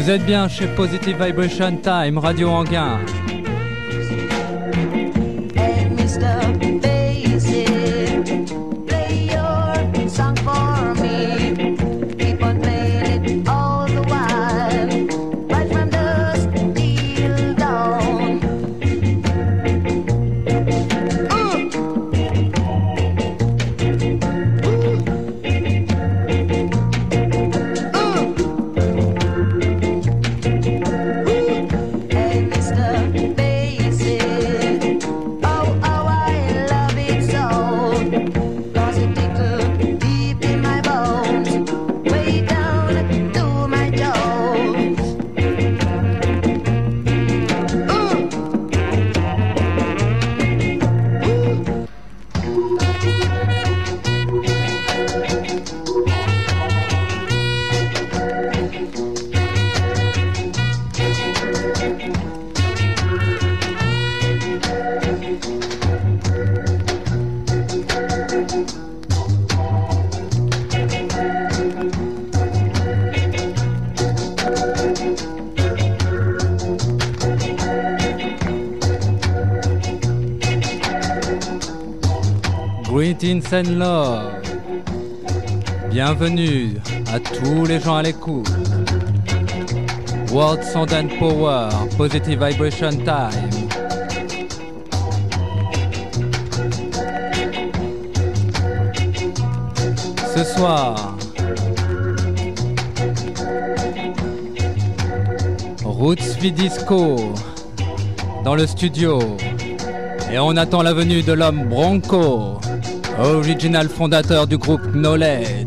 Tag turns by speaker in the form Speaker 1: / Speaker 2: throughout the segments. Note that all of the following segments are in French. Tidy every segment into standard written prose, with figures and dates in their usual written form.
Speaker 1: Vous êtes bien chez Positive Vibration Time, Radio Anguin.
Speaker 2: Hey, Mr. Basic, play your song for me. Keep on playing it all the while, right from dusk till dawn. Hey, Mr. Basic, oh, I love it so. 'Cause it tickles deep in my bones, way down to my toes.
Speaker 1: Greetings and love. Bienvenue à tous les gens à l'écoute. World Sound and Power, Positive Vibration Time. Ce soir, Roots Vidisco dans le studio. Et on attend la venue de l'homme Bronco, original fondateur du groupe Knowledge.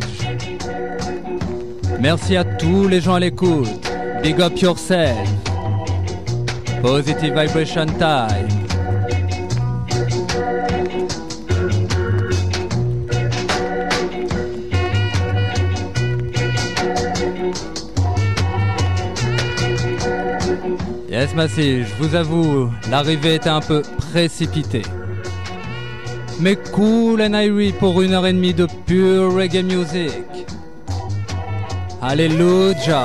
Speaker 1: Merci à tous les gens à l'écoute. Big up yourself. Positive Vibration Time. Yes, Massy, je vous avoue, l'arrivée était un peu précipitée. Mais cool and airy pour 1h30 de pure reggae music. Alléluia.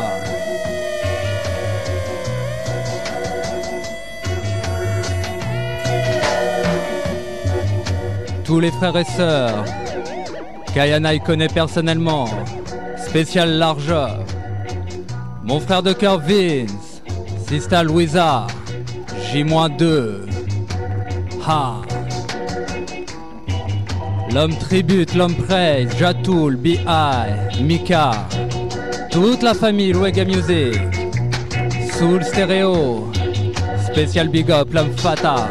Speaker 1: Tous les frères et sœurs qu'Ayana y connaît personnellement, spécial largeur. Mon frère de cœur Vince, Sista Louisa, J-2. Ha. L'homme tribute, l'homme praise, Jatoul, B.I., Mika, toute la famille Reggae Music, Soul Stereo, spécial big up, l'homme Fata.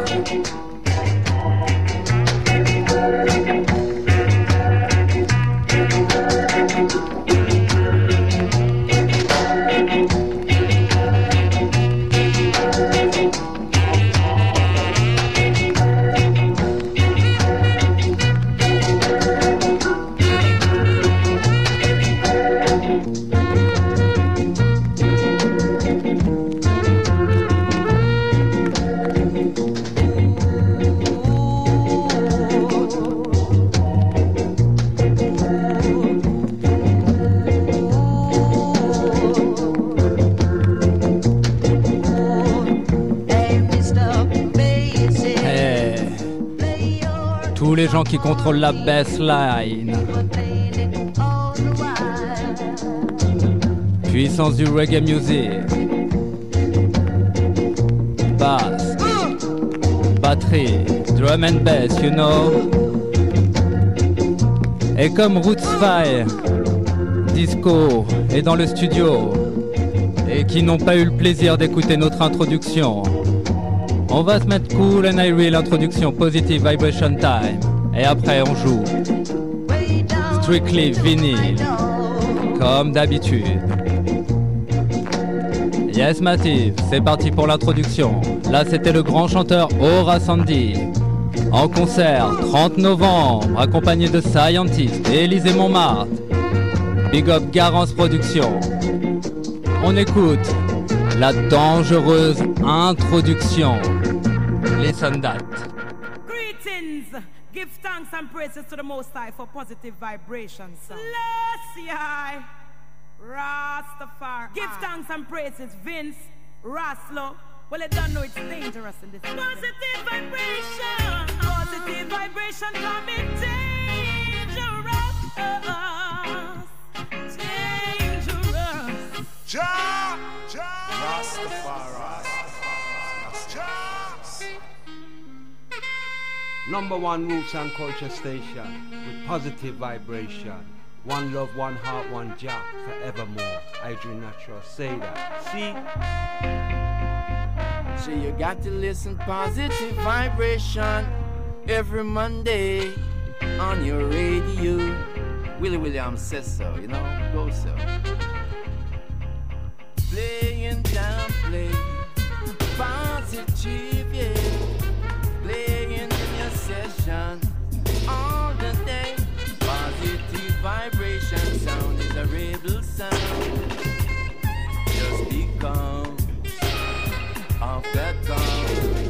Speaker 1: Tous les gens qui contrôlent la bassline. Puissance du reggae music. Bass, batterie, drum and bass, you know. Et comme Roots Fire, Disco est dans le studio et qui n'ont pas eu le plaisir d'écouter notre introduction, on va se mettre cool and airy l'introduction Positive Vibration Time. Et après on joue Strictly Vinyl, comme d'habitude. Yes Massive, c'est parti pour l'introduction. Là c'était le grand chanteur Aura Sandy. En concert, 30 novembre, accompagné de Scientist et Élysée Montmartre. Big up Garance Production. On écoute la dangereuse introduction. Listen that.
Speaker 3: Greetings. Give thanks and praises to the Most High for positive vibrations. Bless ye. Rastafari. Give thanks and praises, Vince, Raslo. Well, I don't know it's dangerous in this season. Positive vibration. Positive vibration coming dangerous. Dangerous.
Speaker 4: Rastafari. Number one roots and culture station with positive vibration. One love, one heart, one Jah, forevermore. Adrian Natural, say that.
Speaker 5: See, you got to listen positive vibration every Monday on your radio. Willie Williams says so, you know, go so. Playing down, play positive, yeah. Playing in your session all the day. Positive vibration sound is a rebel sound. Just become of that comes.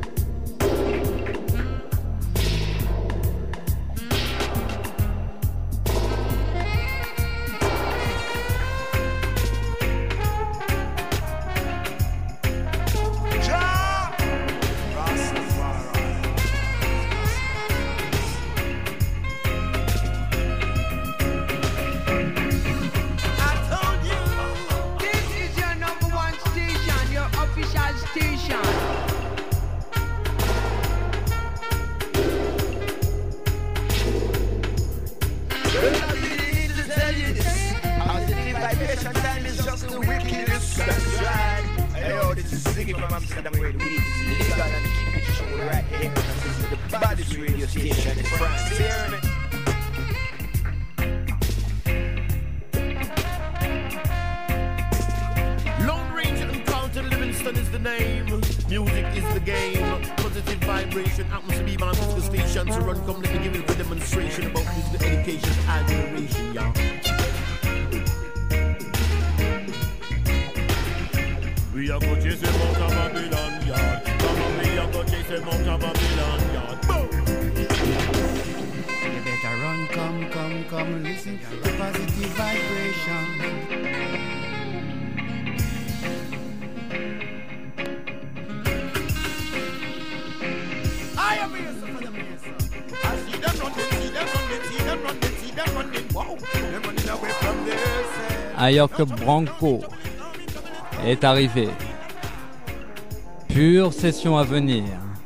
Speaker 1: Ayok Branco est arrivé. Pure session à venir.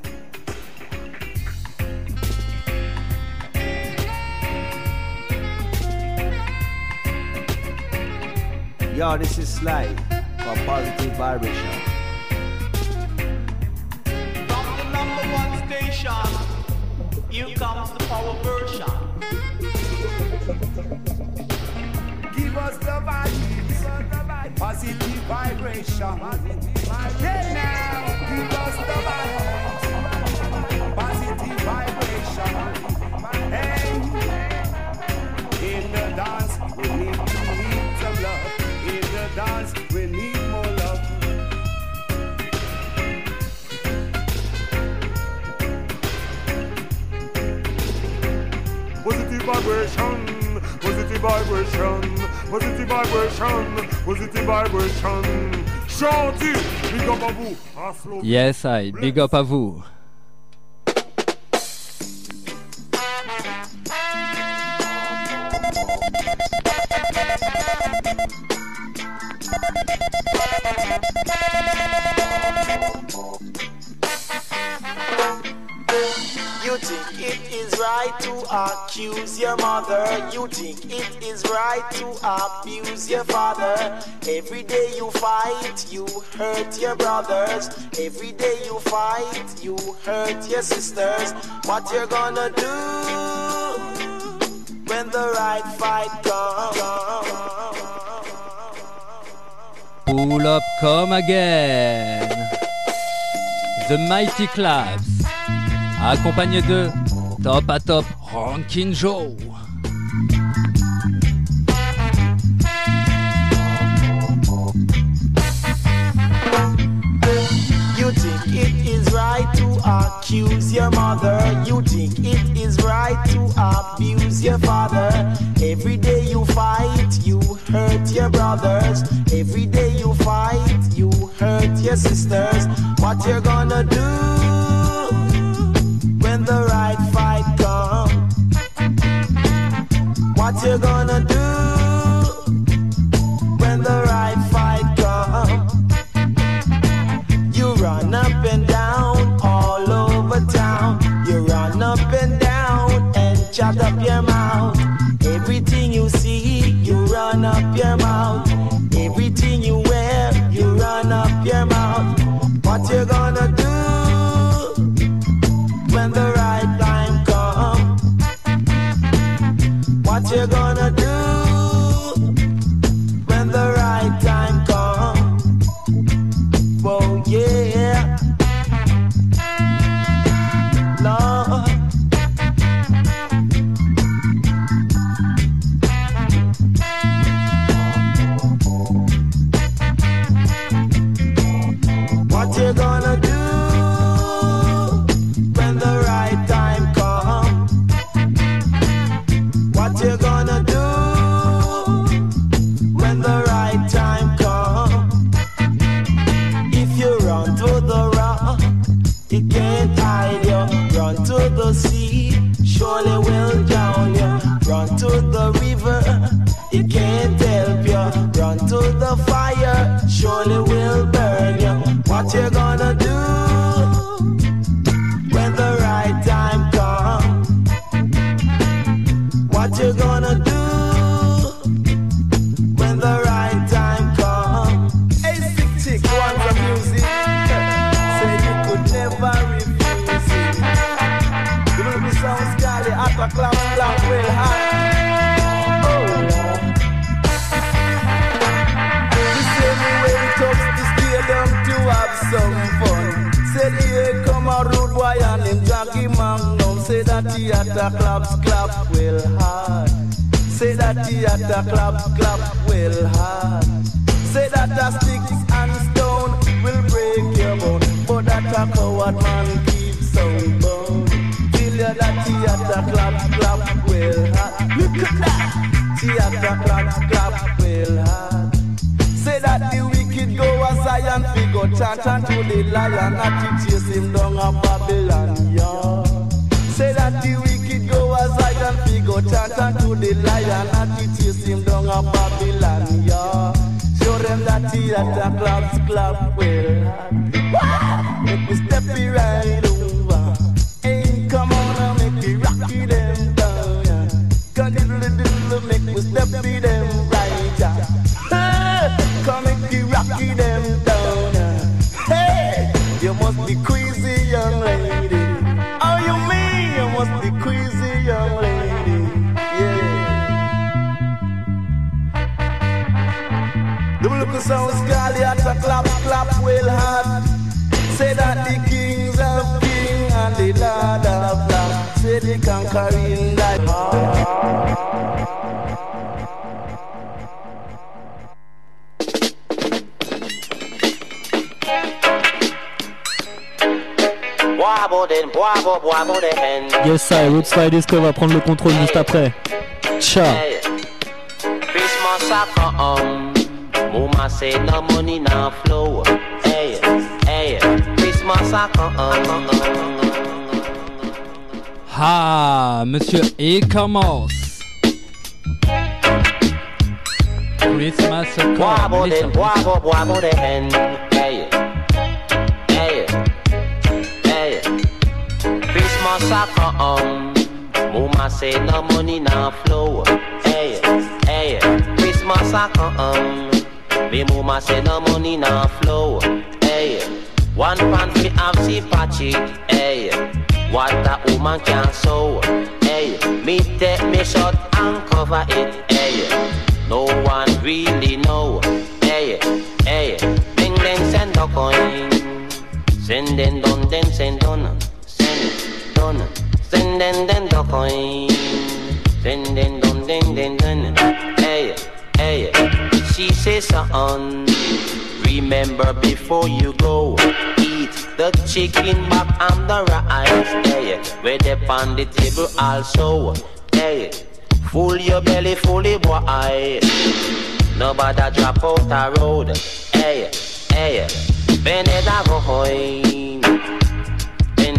Speaker 4: Yo, this is Sly for Positive Vibration.
Speaker 6: From the number one station, here comes the power version.
Speaker 7: Give us the vibes, positive vibration. Yeah, now, give us the vibes, positive vibration. Hey, in the dance, we need some love. In the dance, we need more love. Positive vibration. Positive vibration, positive vibration, positive vibration. Chanty, big up à vous.
Speaker 1: Yes, I, big up à vous.
Speaker 6: You think it is right to accuse your mother? You think it is right to abuse your father? Every day you fight, you hurt your brothers. Every day you fight, you hurt your sisters. What you're gonna do when the right fight comes?
Speaker 1: Pull up, come again. The Mighty Claps, accompagné de Top à Top Rankin Joe.
Speaker 6: You think it is right to accuse your mother? You think it is right to abuse your father? Every day you fight, you hurt your gonna do when the right fight comes? What you gonna do when the right fight comes? You run up and down all over town. You run up and down and shut up your mouth. Everything you see, you run up your mouth. Everything you wear, you run up your mouth. What you gonna do when the right time comes? What you gonna do when the right time comes? Oh yeah, Lord. What you gonna do when the right time comes? What you gonna do when the right time comes? If you run to the rock, it can't hide you. Run to the sea, surely will drown you. Run to the river, it can't help you. Run to the fire, surely will burn you. What you gonna do when the right time comes? What you gonna do when the right time comes? Hey, sick chick, want some music? Say you could never refuse it. You will be so scary at the club, will hide. Oh, Lord. The same way it talks to stay down to have some fun. Say here come a rude boy and him Jackie Magnum. Say that he at the clubs clap will hard. Say that he at the clubs clap will hard. Say that the sticks and stone will break your bone, but that a coward man keeps on bone. Till you that he at the clubs clap will hard. Look at that, he at the clubs clap will hard. Say that the wicked go a Zion, we go chant to the lion, and to chase him down a Babylon, yeah. Say that the wicked go a Zion, we go chant to the lion, and to chase him down a Babylon, yeah. Show them that he at the clubs clap well hard. Make me step it right over. Hey, come on and make me rocky them down, yeah. Come diddle, make me step it them right, yeah. Come make me rocky them down. Hey, you must be crazy, young lady. Oh, you mean you must be crazy, young lady? Yeah. The look sound scally at the clap, clap well hard. Say that the kings of king and the lord of lord. Say the conquering life.
Speaker 8: Yes, ça, et Woodside Disco va prendre le contrôle juste après. Ciao.
Speaker 9: Christmas a come, Mama say no money no flow. Hey, hey, Christmas a come.
Speaker 1: Ah, Monsieur E-Commerce. Christmas a come.
Speaker 9: Hey, hey, hey, Christmas a come, Mama say no money no flow. Hey, hey, Christmas a come, me mama say no money no flow. Hey, one pan fi have see patchy. Hey, what a woman can sew. Hey, me take me shot and cover it. Hey, no one really know. Hey, hey, bing then send a coin. Send then done, then send done. Send done. Send then the coin. Send then done, then done. Hey, hey, she says son, remember before you go, eat the chicken back and the rice. Hey, where they on the table also. Hey, full your belly fully boy. Nobody drop out the road. Hey, hey, Beneda go home.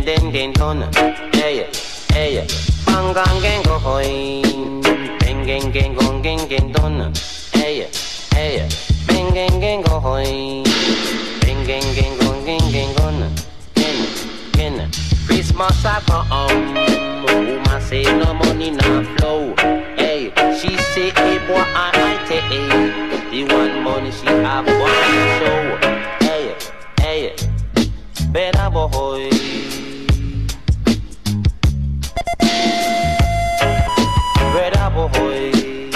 Speaker 9: den den don. Hey, hey, bang gang gang go hoy. Bang gang gang gong gang gang don. Hey, hey, bang gang gang go hoy. Bang gang gang gong gang gang gon. Ken, Christmas a come. Woman say no money no flow. Hey, she say hey boy I take the one money she have one show. Hey, hey, better boy. Better boy.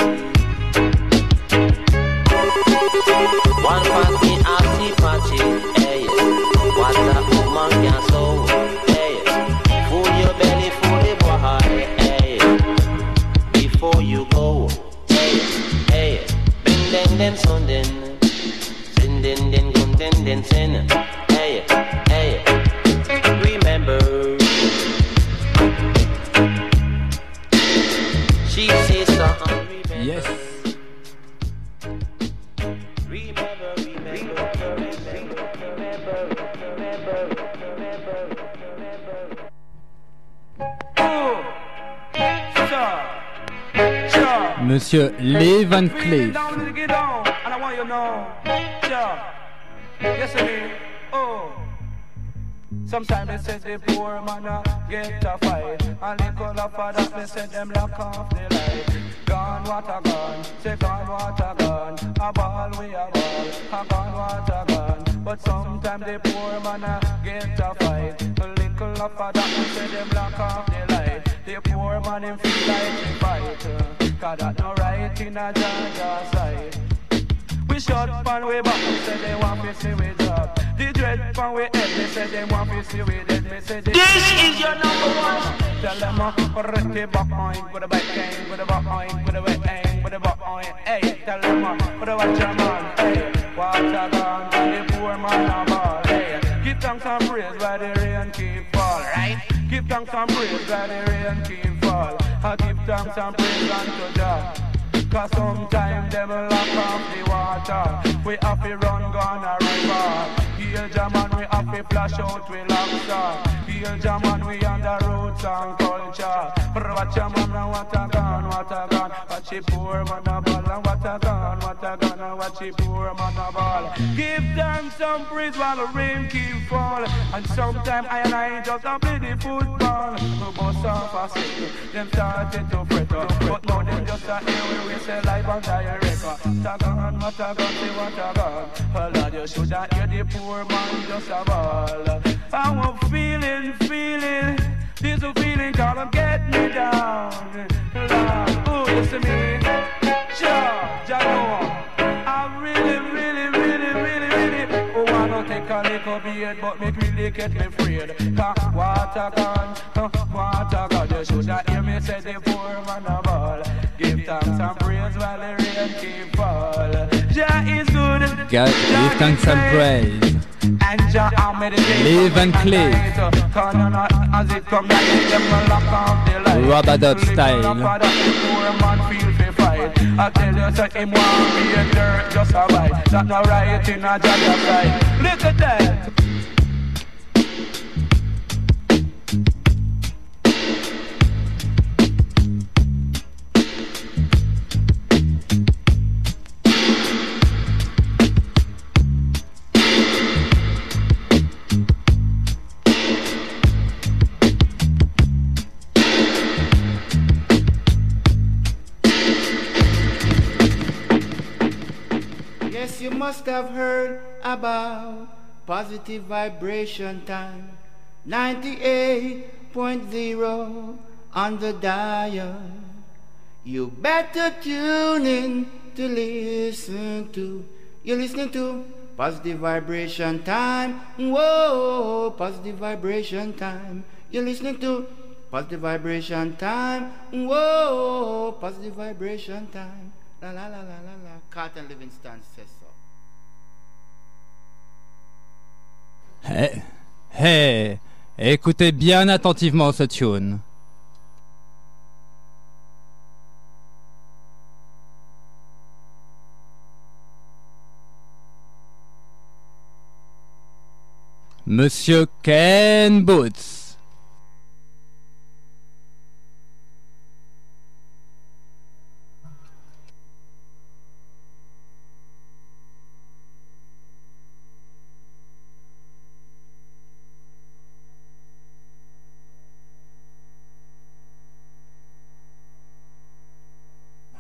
Speaker 9: One party a party. Hey, what a woman can so. Hey, full your belly, full the boy. Hey, before you go. Hey, hey, bend den son den. Sin den gun den sin. Hey, hey, remember. She says something.
Speaker 1: Yes. Monsieur Lee Van Cleef.
Speaker 10: Sometimes they say the poor man get a fight, and they call up for that, they say them lock off the light. Gone, what a gone, say gone, what a gone, a ball, we a ball, a gone, what a gone. But sometimes the poor man get a fight, a little up for that, they say them lock off the light. The poor man him feel like he fight, cause that no right in a Georgia side. We shot pan way back, they say they want to see we drop. The dread pan we head, they say they want to see we dead. Me say this is your number one. Tell them put the back on, with the back end, with the back on, with the back end, with the back on. Hey, tell them put the watch your man. Hey, watch a gun, the poor man a ball. Hey, give thanks and praise while the rain keep fall, right? Give thanks and praise while the rain keep fall. I give thanks and praise unto God. Cause sometimes them lock off the water. We have to run gone a river. Heal German, we have to flash out with lobster. Heal German, we on the roots and culture. Watch a man and what a gun, what a gun. Watch a poor man a ball and what a gun, and watch a poor man a ball. Give them some praise while the rain keep fall. And sometimes I just a play the football. To bust off a sick, them started to fret. But now them just a hear we say live on direct. What a gun, say what a gun. Oh Lord, you should have hear the poor man just a ball. I'm feeling, this a feeling gonna get me down. Lord, oh, you see me? Sure, I know. I really, oh, I don't take a little beard, but make really get me freed. Cause what a gun, you should have hear me say the poor man a ball. Give thanks and praise while the rain keep fall. Jah is good.
Speaker 1: Give thanks and praise.
Speaker 10: And Jah are meditating.
Speaker 1: Lee Van Cleef.
Speaker 10: As it come back, them lock off the light.
Speaker 1: Rub-a-dub style.
Speaker 10: Poor man feel fi fight. I tell you, say him want be a dirt, just a bite. That no right in a Jah side. Look at that.
Speaker 11: You must have heard about Positive Vibration Time 98.0 on the dial. You better tune in to listen to. You're listening to Positive Vibration Time. Whoa, Positive Vibration Time. You're listening to Positive Vibration Time. Whoa, Positive Vibration Time. La la la la la la. Carlton Livingston says so.
Speaker 1: Hey, écoutez bien attentivement ce tune. Monsieur Ken Boots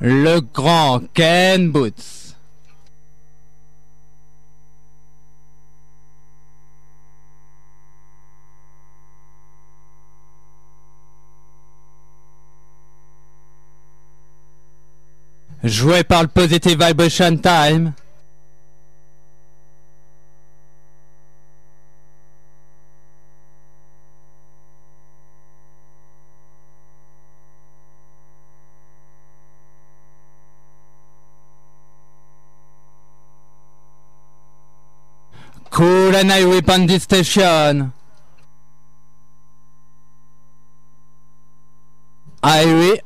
Speaker 1: le grand Ken Boots. Joué par le Positive Vibration Time. Cool and I whip on this station. I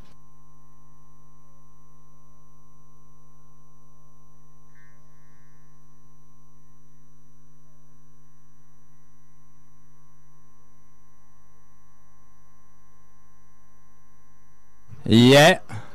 Speaker 1: yeah.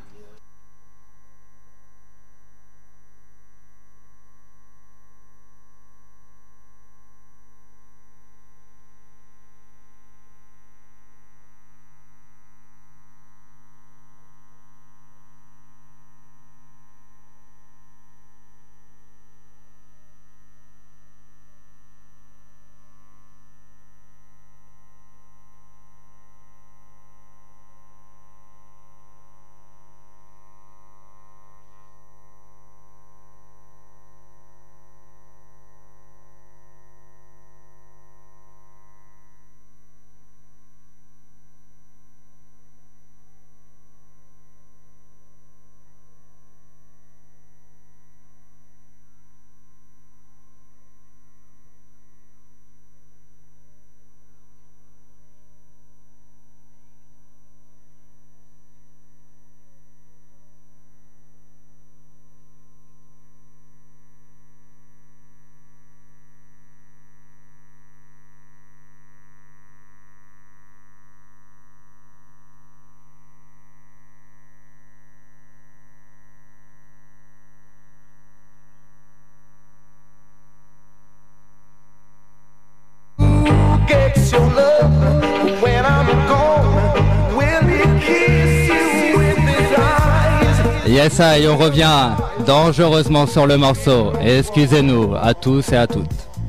Speaker 12: Gets your love when I'm gone? Will he kiss you with his eyes?
Speaker 1: Yes, I, on revient dangereusement sur le morceau. Excusez-nous à tous et à toutes.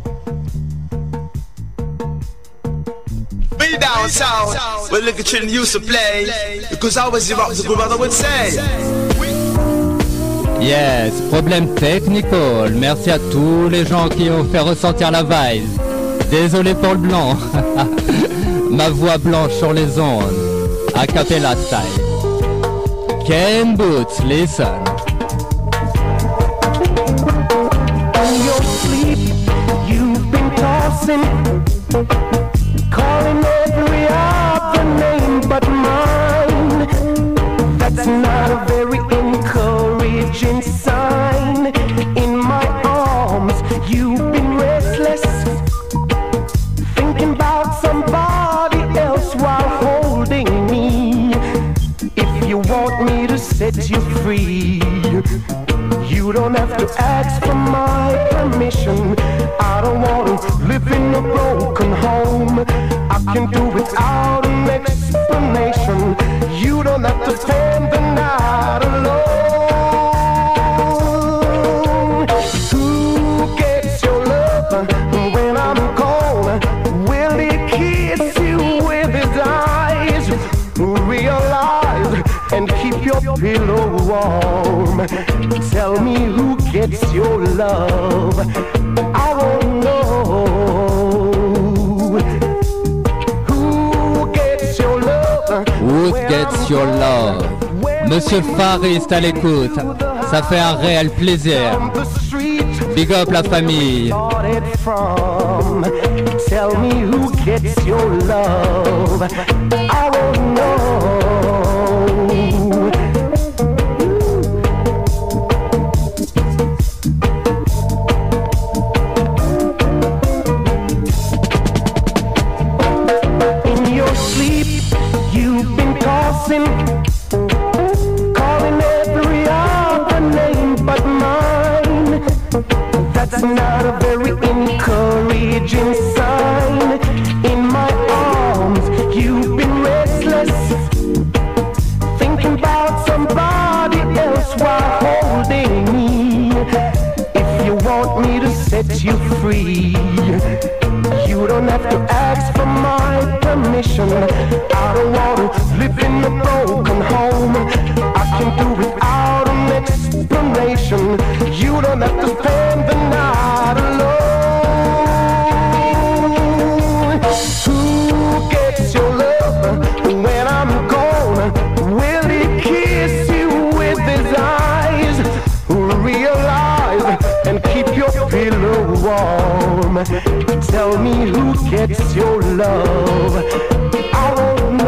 Speaker 13: Way down south, where Lick Chin used to play, because I was the rock the good brother would say.
Speaker 1: Yes, problème technical. Merci à tous les gens qui ont fait ressentir la vibe. Désolé pour le blanc. Ma voix blanche sur les ondes. A cappella style. Ken Boots, listen.
Speaker 12: In your sleep, you've been tossing, calling every other name but mine. That's not a very encouraging sign. In my arms, you've been restless, thinking about somebody else while holding me. If you want me to set you free, you don't have to ask for my permission. I don't want to live in a broken home. I can do without an explanation. You don't have to spend the night alone. Who gets your love when I'm gone? Will he kiss you with his eyes? Realize and keep your pillow warm. Tell me who gets your love. I don't know. Who gets your love?
Speaker 1: Who gets your love? Monsieur Farist à l'écoute. Ça fait un réel plaisir. Big up la famille.
Speaker 12: Tell me who gets your love. I don't know. In your sleep, you've been tossing, calling every other name but mine. That's not a very encouraging sign. In my arms, you've been restless, thinking about somebody you free. You don't have to ask for my permission. I don't want to live in a broken home. I can do without an explanation. You don't have to spend the night alone. Who gets your love when I'm gone? Will he kiss you with his eyes? Realize and keep your pillow warm. Tell me who gets your love. I don't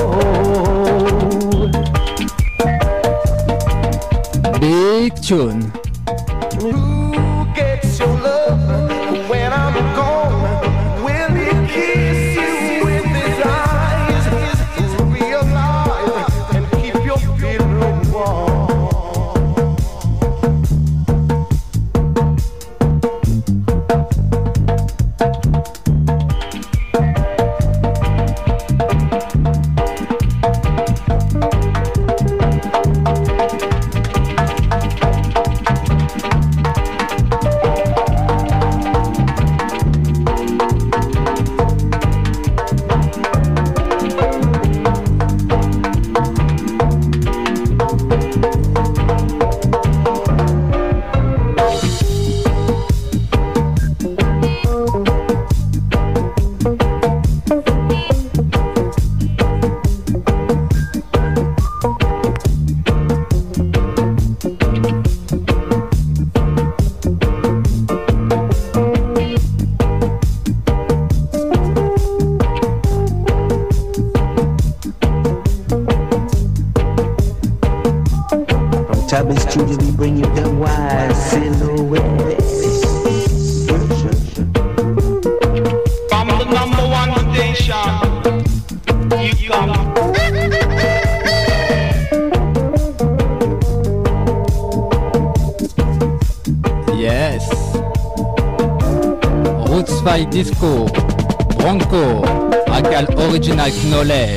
Speaker 12: know.
Speaker 1: Big tune.
Speaker 12: Who gets your love when I'm gone? Will he kiss you with his eyes? Realize and keep your pillow warm.
Speaker 14: Tabby Studio, we bring you the wise silhouettes.
Speaker 15: From the #1 station, you come.
Speaker 1: Yes. Roots Fight Disco, Bronco, Akal Original Knowledge.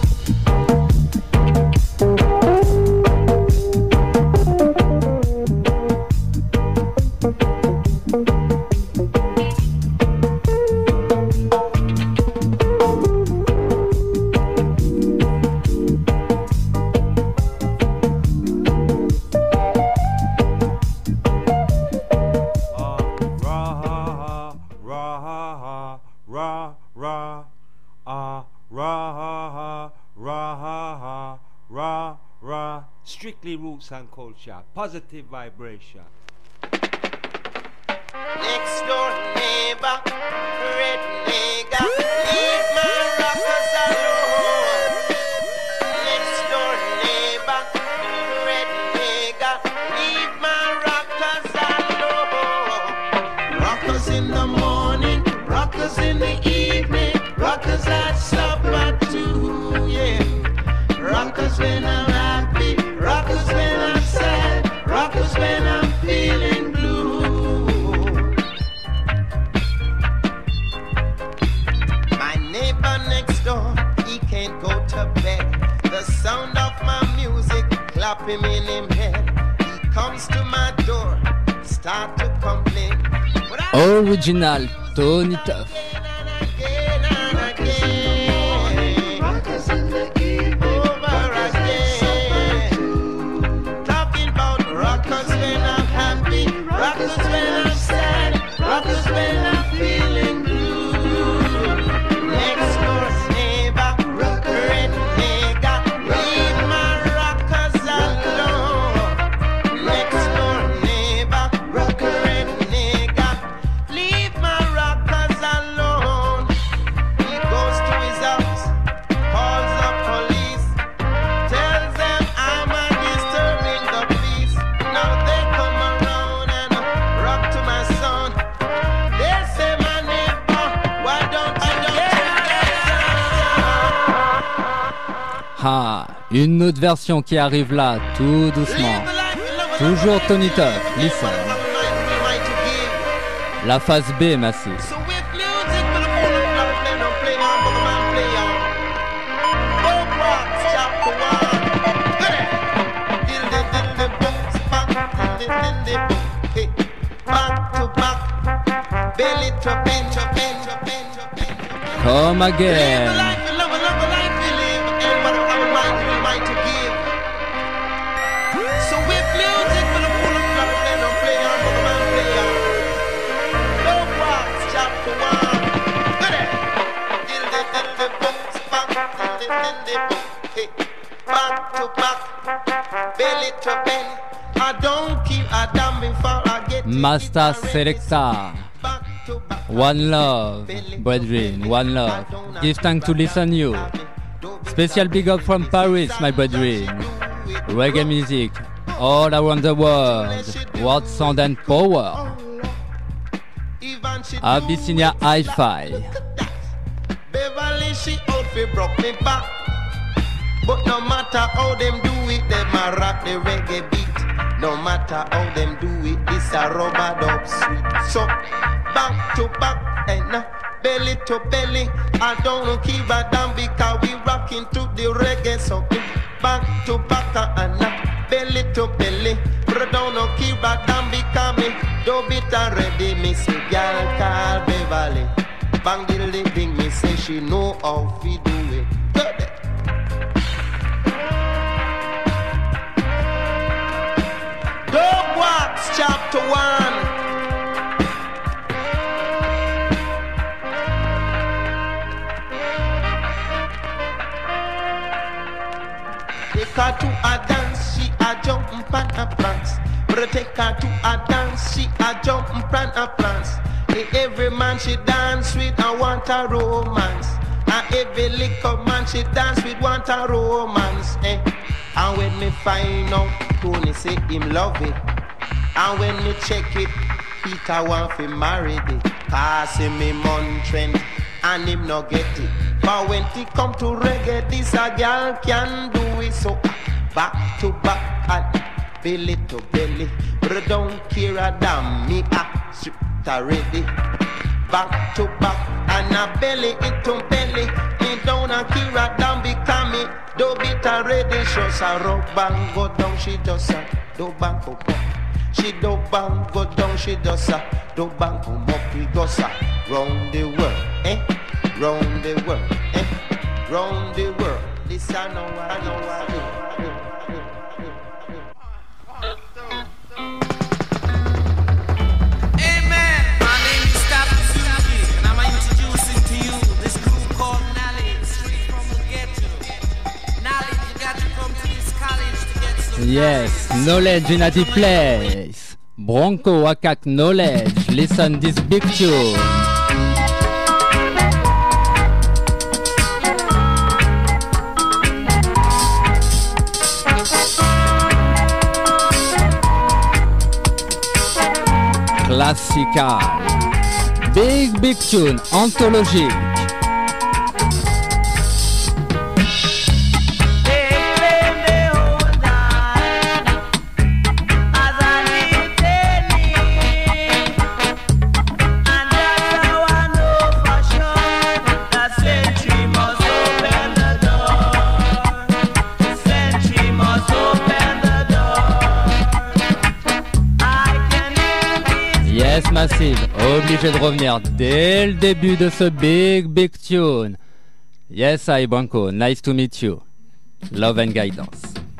Speaker 4: Strictly roots and culture, positive vibration.
Speaker 6: Next door neighbor, red nigga, leave my rockers alone. Next door neighbor, red nigga, leave my rockers alone. Rockers in the morning, rockers in the evening, rockers at supper too, yeah. Rockers when I'm happy, rockers when I'm sad, rockers when I'm feeling blue. My neighbor next door, he can't go to bed. The sound of my music clap him in him head. He comes to my door, start to complain.
Speaker 1: Original Tony Tuff.
Speaker 6: Rockers when I'm sad, rockers when I'm feeling blue. Next door neighbor, red nigga, leave my rockers alone. Next door neighbor, red nigga, leave my rockers alone. He goes to his house, calls the police, tells them I'm disturbing the peace. Now they come around and rock to my son. They say, my neighbor, why don't you
Speaker 1: Ah, une autre version qui arrive là, tout doucement. Toujours Tony Tuff, listen. La phase B, massive.
Speaker 6: back to back.
Speaker 1: come again.
Speaker 6: So with music for the full of love, they don't play on the man play on. No Box, chapter 1. Good day. Back to back, belly to belly. I don't keep a damn before I get
Speaker 1: Master Selecta. One love, brethren, one love. Give thanks to listen you. Special big up from Paris, my brethren. Reggae music all around the world. World sound and power. Abyssinia Hi-Fi.
Speaker 6: Beverly, she out fi broke me back. But no matter how them do it, them a rock the reggae beat. No matter how them do it, it's a rubber dub sweet. So back to back and belly to belly. I don't keep a damn because we rocking to the reggae. So back to back and belly to belly. But don't keep a damn because me do it already. Me say girl call Beverly. Bang the living, me say she know how we do it. Good. Dog Wax, chapter 1. Take her to a dance, she a jump and a prance. But take her to a dance, she a jump and a prance. Every man she dance with and want a romance. And every little man she dance with want a romance. And when me find out, Tony say him love it. And when me check it, Peter want fi marry it. Cause him on trend and him no get it. But when he come to reggae, this a girl can do it. So back to back and belly to belly. But don't care a damn, me a stripped already. Back to back and a belly into belly. Me down a care a damn because me do it already. Shows a rub and go down, she does a do bang up. She do bang go down, she does a do bang come up. We goes a round the world, round the world, round the world. This I know I do. Amen. My name is Tapu Suzuki, and I'm introducing to you this group called Knowledge, straight from the ghetto. Knowledge, you got to come to this college to get some
Speaker 1: Yes, knowledge in a deep place. Bronco Wakak knowledge. Listen this big tune. Classical. Big tune. Anthologique. Yes, Massive, obligé de revenir dès le début de ce big tune. Yes, hi Branco, nice to meet you. Love and guidance.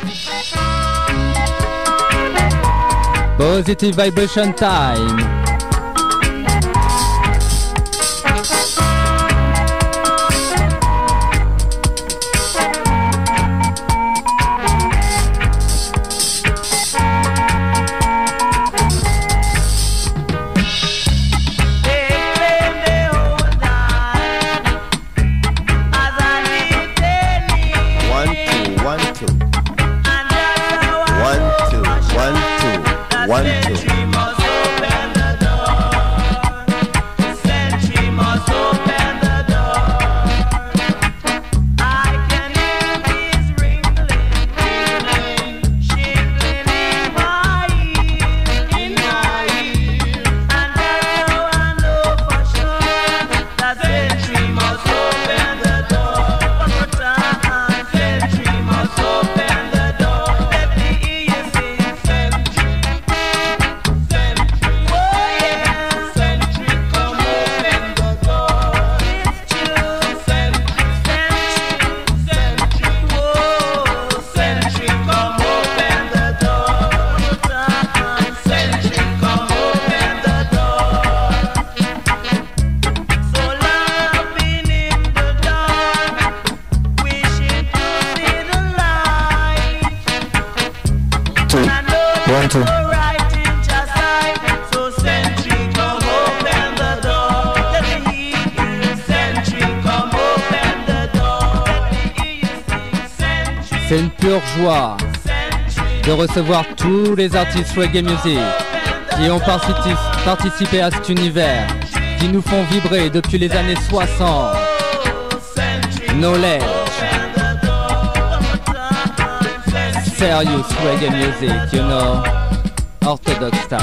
Speaker 1: Positive vibration time.
Speaker 8: 1, 2.
Speaker 3: Right in your sight. So Sentry, come open the door. Let me hear you. Sentry, come open the door. Let me hear you sing. Sentry.
Speaker 1: C'est une pure joie de recevoir tous les artistes reggae music qui ont participé à cet univers, qui nous font vibrer depuis les années 60. Knowledge, serious reggae music, you know, orthodox style.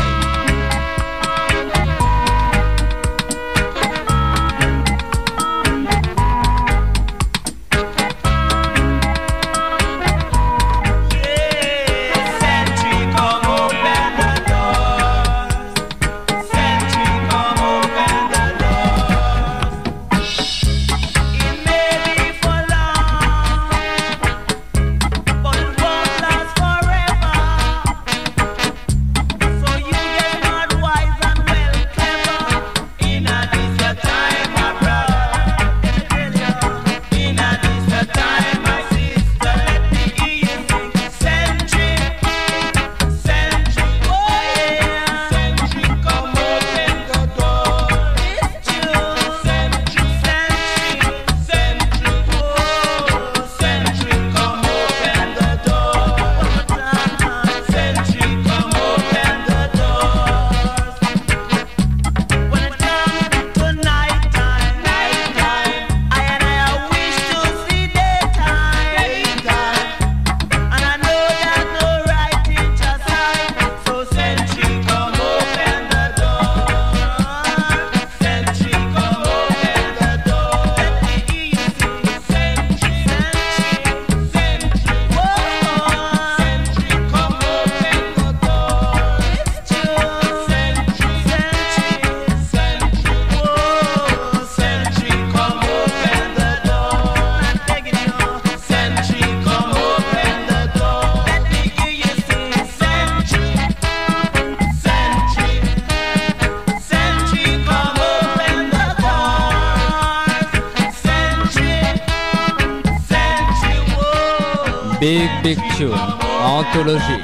Speaker 1: Big tune, anthologie.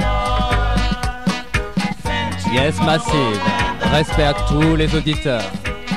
Speaker 1: Yes, Massive. Respect à tous les auditeurs.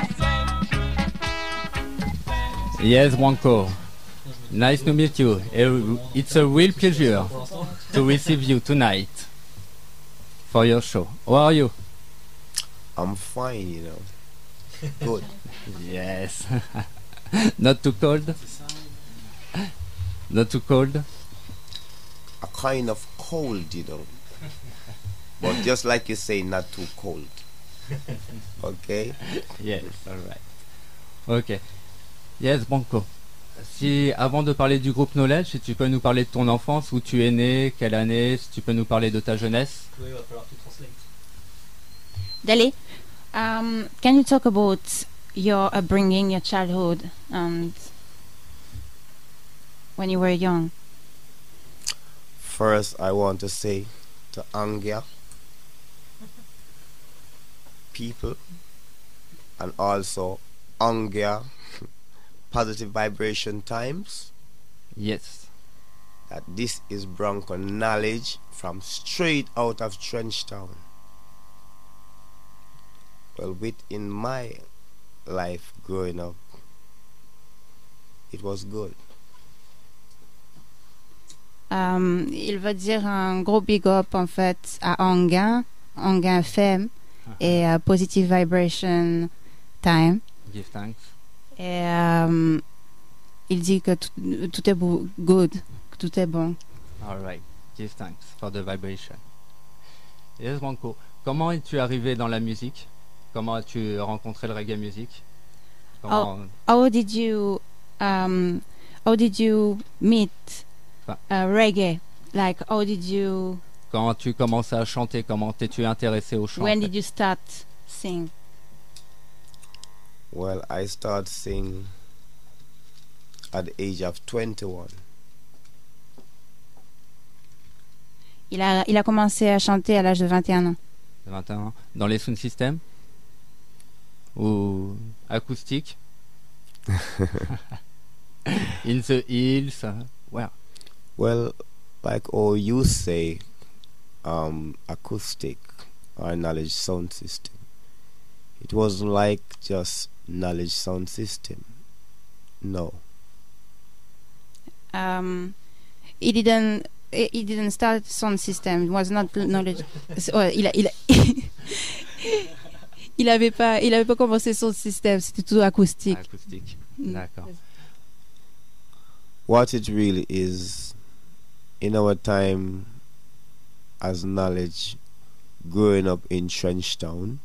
Speaker 1: Yes, Wanko. Nice to meet you. It's a real pleasure to receive you tonight for your show. How are you?
Speaker 16: I'm fine, you know. Good.
Speaker 1: Yes. Not too cold? Not too cold?
Speaker 16: A kind of cold, you know. But just like you say, not too cold. Okay?
Speaker 1: Yes, alright. Ok. Yes, Banco. Si, avant de parler du groupe Knowledge, si tu peux nous parler de ton enfance, où tu es né, quelle année, si tu peux nous parler de ta jeunesse.
Speaker 17: Oui, il va falloir tout translate.
Speaker 18: Dali, can you talk about your upbringing, your childhood, and when you were young?
Speaker 16: First, I want to say to Angia people and also Angia Positive Vibration Times.
Speaker 1: Yes.
Speaker 16: That this is Bronco knowledge from straight out of Trenchtown. Well, within my life growing up, it was good.
Speaker 18: Il veut dire un gros big up en fait à Anguin FM et à Positive Vibration Time.
Speaker 1: Give thanks.
Speaker 18: Et il dit que tout est good, que tout est bon.
Speaker 1: Alright, give thanks for the vibration. Yes, Banco. Comment es-tu arrivé dans la musique? Comment as-tu rencontré le reggae music?
Speaker 18: How did you meet reggae? Like, how did you...
Speaker 1: Quand tu commençais à chanter, comment t'es-tu intéressé au chant?
Speaker 18: When did you start sing?
Speaker 16: Well, I started singing at the age of 21.
Speaker 18: Il a commencé à chanter à l'âge de 21 ans.
Speaker 1: 21 ans. Dans les sound systems? Ou acoustique? In the hills? Where?
Speaker 16: Well, like all you say, acoustic or knowledge sound system. It wasn't like just knowledge sound system. No.
Speaker 18: He didn't start sound system. It was not knowledge. Il avait pas commencé son système. C'était tout acoustique.
Speaker 1: Acoustique. D'accord.
Speaker 16: What it really is, in our time as knowledge, growing up in Trenchtown.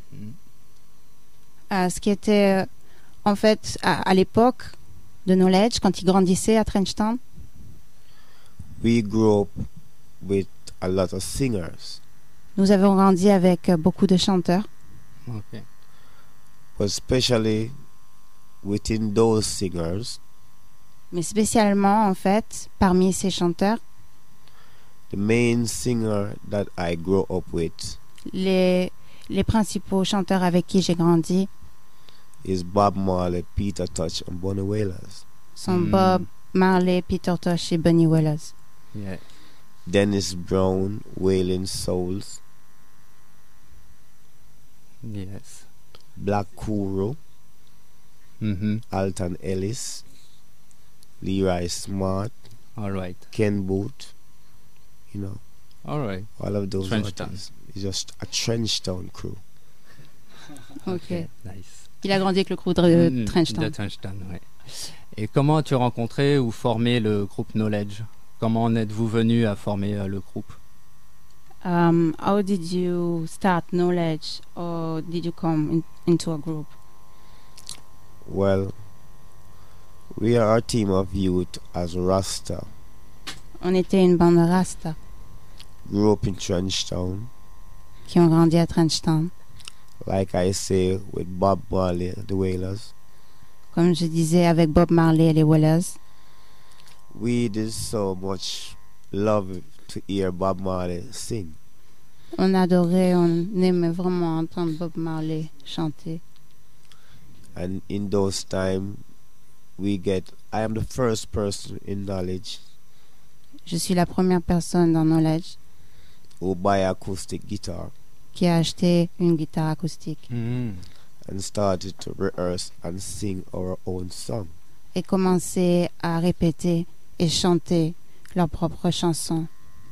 Speaker 18: Ce qui était en fait à l'époque de Knowledge, quand il grandissait à Trenchtown,
Speaker 16: We grew up with a lot of singers,
Speaker 18: nous avons grandi avec beaucoup de chanteurs.
Speaker 1: Okay.
Speaker 16: but especially within those singers,
Speaker 18: Mais spécialement, en fait, parmi ces chanteurs,
Speaker 16: the main singer that I grew up with
Speaker 18: les principaux chanteurs avec qui j'ai grandi
Speaker 16: is Bob Marley, Peter Tosh, and Bunny Wailers.
Speaker 18: sont Bob Marley, Peter Tosh et Bunny Wailers.
Speaker 1: Yeah.
Speaker 16: Dennis Brown, Wailing Souls,
Speaker 1: Yes.
Speaker 16: Black Kuro, Alton Ellis, Leroy Smart,
Speaker 1: All right.
Speaker 16: Ken Booth, you know,
Speaker 1: All right.
Speaker 16: all of those
Speaker 1: Trenchtown.
Speaker 16: artists. It's just a Trenchtown crew.
Speaker 18: Ok.
Speaker 1: Nice.
Speaker 18: Il a grandi avec le crew de Trenchtown.
Speaker 1: De Trenchtown, ouais. Et comment as-tu rencontré ou formé le groupe Knowledge? Comment en êtes-vous venu à former le groupe?
Speaker 18: How did you start Knowledge, or did you come into a group?
Speaker 16: Well, we are a team of youth as Rasta.
Speaker 18: On était une bande Rasta
Speaker 16: Grew up in Trenchtown,
Speaker 18: qui ont grandi à Trenchtown.
Speaker 16: like I say, with Bob Marley, the Wailers.
Speaker 18: Comme je disais, avec Bob Marley et les Wailers.
Speaker 16: We did so much love to hear Bob Marley sing.
Speaker 18: On adorait, on aimait vraiment entendre Bob Marley chanter.
Speaker 16: And in those times, I am the first person in Knowledge
Speaker 18: Je suis la première personne dans Knowledge
Speaker 16: who buy acoustic guitar
Speaker 18: qui a acheté une guitare acoustique
Speaker 16: and started to rehearse and sing our own song.
Speaker 18: et commencé à répéter et chanter leurs propres chansons.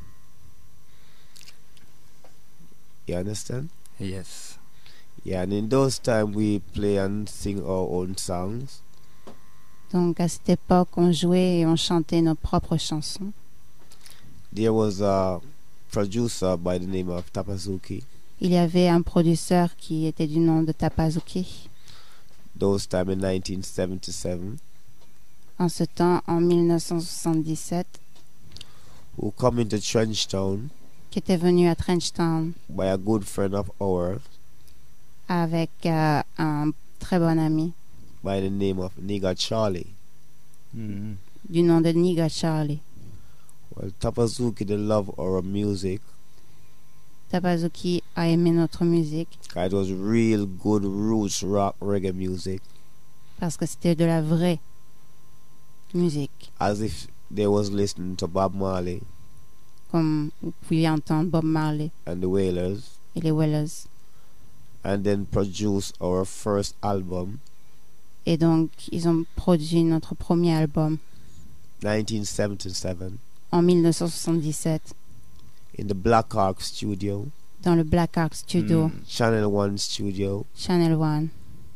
Speaker 16: You understand?
Speaker 1: Yes.
Speaker 16: Yeah, and in those times we play and sing our own songs.
Speaker 18: Donc à cette époque, on jouait et on chantait nos propres chansons.
Speaker 16: There was a producer by the name of Tapazuki.
Speaker 18: Il y avait un producteur qui était du nom de Tapazuki.
Speaker 16: Those time in 1977,
Speaker 18: En ce temps, en 1977,
Speaker 16: who come into Trenchtown
Speaker 18: qui était venu à Trenchtown
Speaker 16: by a good friend of ours
Speaker 18: avec un très bon ami
Speaker 16: by the name of Nigga Charlie.
Speaker 18: du nom de Nigga Charlie.
Speaker 16: Well, Tapazuki, they love our music.
Speaker 18: Tapazuki a aimé notre musique
Speaker 16: It was real good roots rock reggae music,
Speaker 18: parce que c'était de la vraie musique.
Speaker 16: as if they was listening to Bob Marley
Speaker 18: Comme vous pouviez entendre Bob Marley
Speaker 16: and the Wailers,
Speaker 18: et les Wailers.
Speaker 16: and then produce our first album,
Speaker 18: Et donc, ils ont produit notre premier album
Speaker 16: 1977,
Speaker 18: en 1977
Speaker 16: in the Black Ark studio,
Speaker 18: dans le Black Ark Studio,
Speaker 16: Channel One studio,
Speaker 18: Channel One,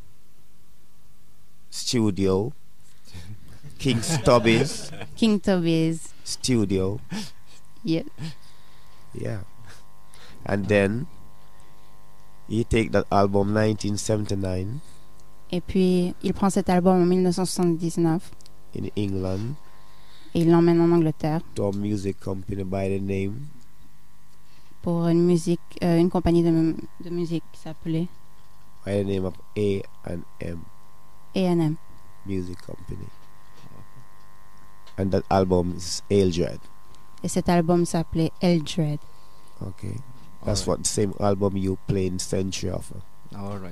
Speaker 16: studio, King Stubbies
Speaker 18: King Tubby's.
Speaker 16: studio.
Speaker 18: Yeah.
Speaker 16: Yeah. And then he take that album 1979
Speaker 18: Et puis, il prend cet album en 1979
Speaker 16: in England
Speaker 18: et il l'emmène en Angleterre
Speaker 16: to a music company by the name
Speaker 18: pour une compagnie de musique qui s'appelait
Speaker 16: by the name of A&M
Speaker 18: A&M.
Speaker 16: Music Company. And that album is Eldred.
Speaker 18: Et cet album s'appelait Eldred.
Speaker 16: Okay. That's
Speaker 1: Alright.
Speaker 16: what the same album you play in Century offer.
Speaker 1: All right.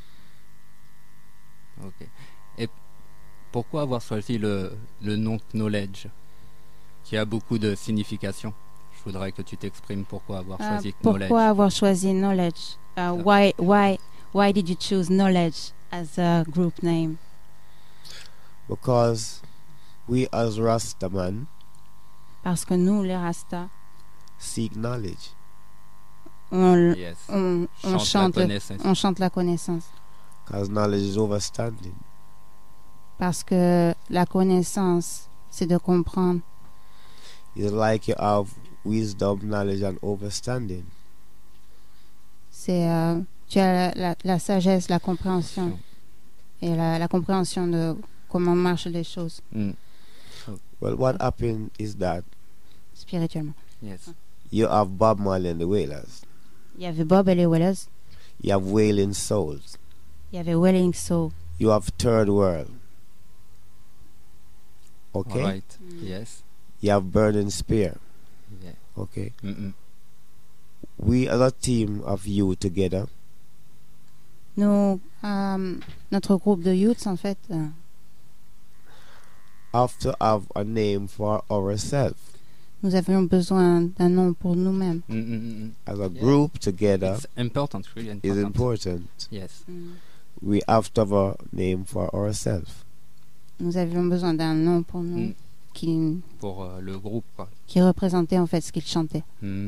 Speaker 1: Ok. Et pourquoi avoir choisi le nom Knowledge, qui a beaucoup de signification? Je voudrais que tu t'exprimes pourquoi avoir
Speaker 18: Ah,
Speaker 1: choisi Knowledge.
Speaker 18: pourquoi avoir choisi Knowledge? Why did you choose Knowledge as a group name?
Speaker 16: Because we as Rastaman
Speaker 18: Parce que nous, les Rastas,
Speaker 16: seek knowledge.
Speaker 18: on,
Speaker 1: Yes.
Speaker 18: on
Speaker 1: Chante la connaissance.
Speaker 18: on chante la connaissance.
Speaker 16: Because knowledge is overstanding.
Speaker 18: Parce que la connaissance, c'est de comprendre.
Speaker 16: It's like you have wisdom, knowledge, and overstanding.
Speaker 18: C'est tu as la sagesse, la compréhension et la compréhension de comment marchent les choses
Speaker 16: Well, what happened is that
Speaker 18: spirituellement.
Speaker 1: Yes.
Speaker 16: you have Bob Marley and the Wailers.
Speaker 18: Il y avait Bob et les Wailers,
Speaker 16: You have Wailing Souls.
Speaker 18: il y avait Wailing Soul,
Speaker 16: You have Third World. Okay?
Speaker 1: All right. Yes.
Speaker 16: You have Burning Spear.
Speaker 1: Yeah.
Speaker 16: Okay?
Speaker 1: Mm-mm.
Speaker 16: We as a team of you together,
Speaker 18: nous, notre groupe de youths en fait,
Speaker 16: have to have a name for ourselves.
Speaker 18: nous avions besoin d'un nom pour nous-mêmes.
Speaker 16: As a group together
Speaker 1: It's important, really important.
Speaker 16: is important.
Speaker 1: Yes.
Speaker 16: We have to have a name for ourselves.
Speaker 18: Nous avions besoin d'un nom pour nous qui
Speaker 1: Pour le groupe, quoi.
Speaker 18: représentait en fait ce qu'ils chantaient.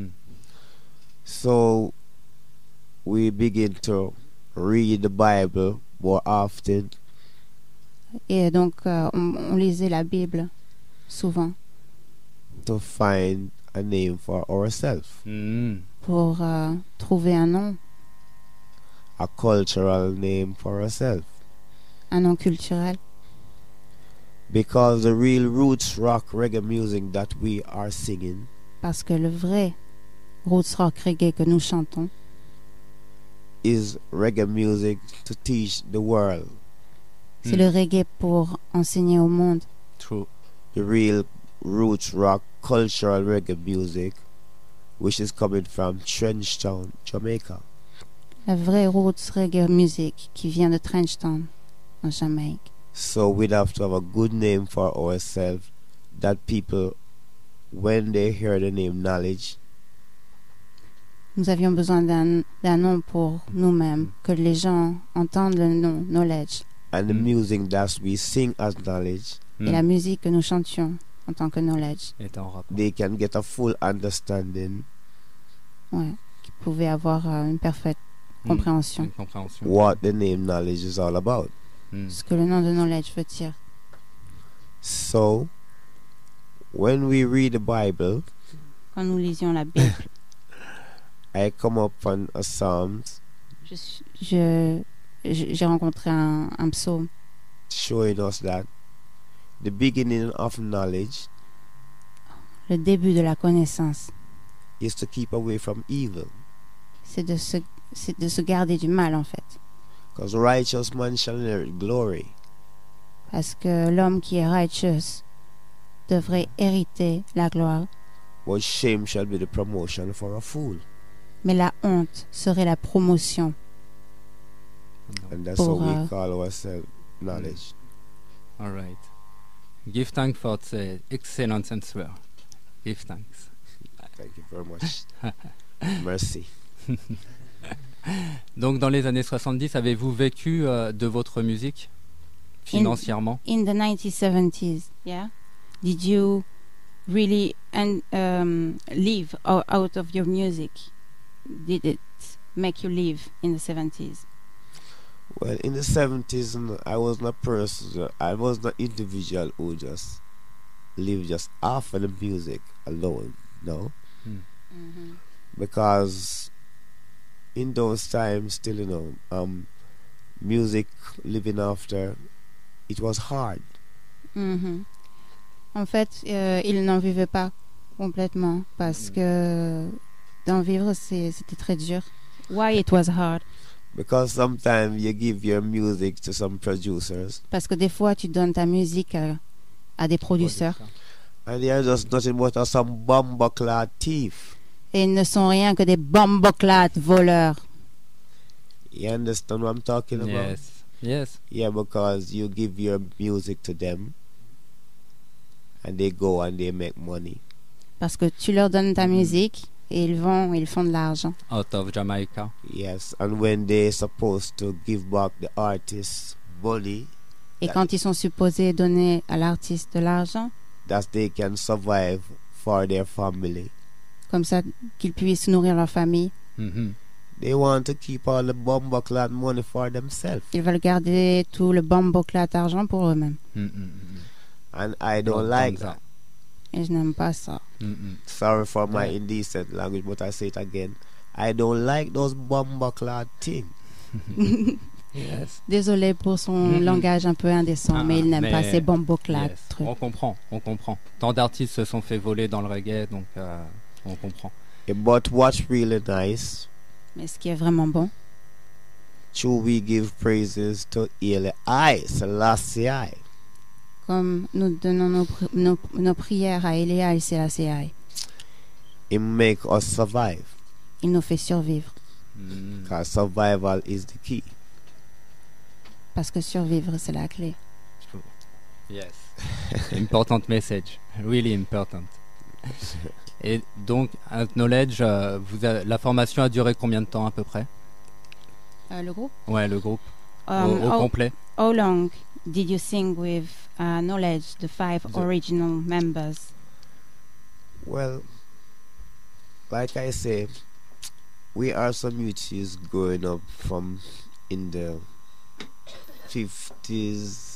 Speaker 16: So we begin to read the Bible more often.
Speaker 18: Et donc on lisait la Bible souvent
Speaker 16: To find a name for ourselves.
Speaker 18: pour trouver un nom,
Speaker 16: A cultural name for ourselves.
Speaker 18: un nom culturel.
Speaker 16: Because the real roots rock reggae music that we are singing
Speaker 18: Parce que le vrai roots rock reggae que nous chantons,
Speaker 16: is reggae music to teach the world.
Speaker 18: c'est le reggae pour enseigner au monde.
Speaker 1: True.
Speaker 16: The real roots rock cultural reggae music, which is coming from Trenchtown, Jamaica.
Speaker 18: La vraie roots reggae music qui vient de Trenchtown, en Jamaïque.
Speaker 16: So we'd have to have a good name for ourselves that people, when they hear the name Knowledge,
Speaker 18: Nous avions besoin d'un nom pour nous-mêmes, que les gens entendent le nom Knowledge
Speaker 16: and the music that we sing as Knowledge,
Speaker 18: et la musique que nous chantions en tant que Knowledge,
Speaker 16: they can get a full understanding
Speaker 18: ouais, qui pouvaient avoir une parfaite compréhension.
Speaker 16: what the name Knowledge is all about.
Speaker 18: Ce que le nom de Knowledge veut dire.
Speaker 16: So, when we read the Bible,
Speaker 18: Quand nous lisions la Bible,
Speaker 16: I come up on a Psalms
Speaker 18: j'ai rencontré un psaume
Speaker 16: showing us that the beginning of knowledge
Speaker 18: le début de la connaissance,
Speaker 16: is to keep away from evil.
Speaker 18: c'est de se garder du mal en fait.
Speaker 16: Because righteous man shall inherit glory.
Speaker 18: Parce que l'homme qui est righteous devrait hériter la gloire,
Speaker 16: But shame shall be the promotion for a fool.
Speaker 18: mais la honte serait la promotion.
Speaker 16: And that's
Speaker 18: Pour,
Speaker 16: how we call ourselves knowledge.
Speaker 1: All right. Give thanks for the excellent answer. Give thanks.
Speaker 16: Thank you very much. Merci.
Speaker 1: Donc, dans les années 70, avez-vous vécu de votre musique financièrement?
Speaker 18: In the 1970s, yeah? Did you really live out of your music? Did it make you live in the 70s?
Speaker 16: Well, in the 70s, I was not person. I was not individual who just lived just off of the music alone. No, because in those times, still, music living after it was hard.
Speaker 18: En fait, il n'en vivait pas complètement parce que d'en vivre c'était très dur. Why it was hard?
Speaker 16: Because sometimes you give your music to some producers,
Speaker 18: Parce que des fois tu donnes ta musique à des producteurs
Speaker 16: and they are just nothing but some bumbleclad thief.
Speaker 18: et ils ne sont rien que des bomboclates voleurs.
Speaker 16: You understand what I'm talking about?
Speaker 1: Yes. Yes.
Speaker 16: Yeah, because you give your music to them, and they go and they make money.
Speaker 18: Parce que tu leur donnes ta musique et ils font de l'argent.
Speaker 1: Out of Jamaica.
Speaker 16: Yes, and when they're supposed to give back the artist money,
Speaker 18: Et quand ils sont supposés donner à l'artiste de l'argent,
Speaker 16: that they can survive for their family,
Speaker 18: comme ça qu'ils puissent nourrir leur famille,
Speaker 16: they want to keep all the bumbleclad money for themselves.
Speaker 18: ils veulent garder tout le bamboclat d'argent pour eux-mêmes.
Speaker 16: And I don't like that.
Speaker 18: Et je n'aime pas ça.
Speaker 16: Sorry for my indecent language, but I say it again. I don't like those bumbleclad things.
Speaker 1: Yes.
Speaker 18: Désolé pour son langage un peu indécent, mais il n'aime pas ces bamboclats.
Speaker 1: Yes. On comprend. Tant d'artistes se sont fait voler dans le reggae, donc on comprend.
Speaker 16: But what's really nice,
Speaker 18: mais ce qui est vraiment bon,
Speaker 16: should we give praises to Eli Selassie I.
Speaker 18: Comme nous donnons nos prières à Elia Selassie,
Speaker 16: it make us survive.
Speaker 18: Il nous fait survivre.
Speaker 16: Because survival is the key.
Speaker 18: Parce que survivre, c'est la clé.
Speaker 1: Yes. Important message. Really important. Et donc, Knowledge, la formation a duré combien de temps à peu près?
Speaker 18: Le groupe?
Speaker 1: Ouais, le groupe. Au complet.
Speaker 18: How long did you sing with Knowledge, the 5 original members?
Speaker 16: Well, like I say, we are some youths growing up from in the 50s,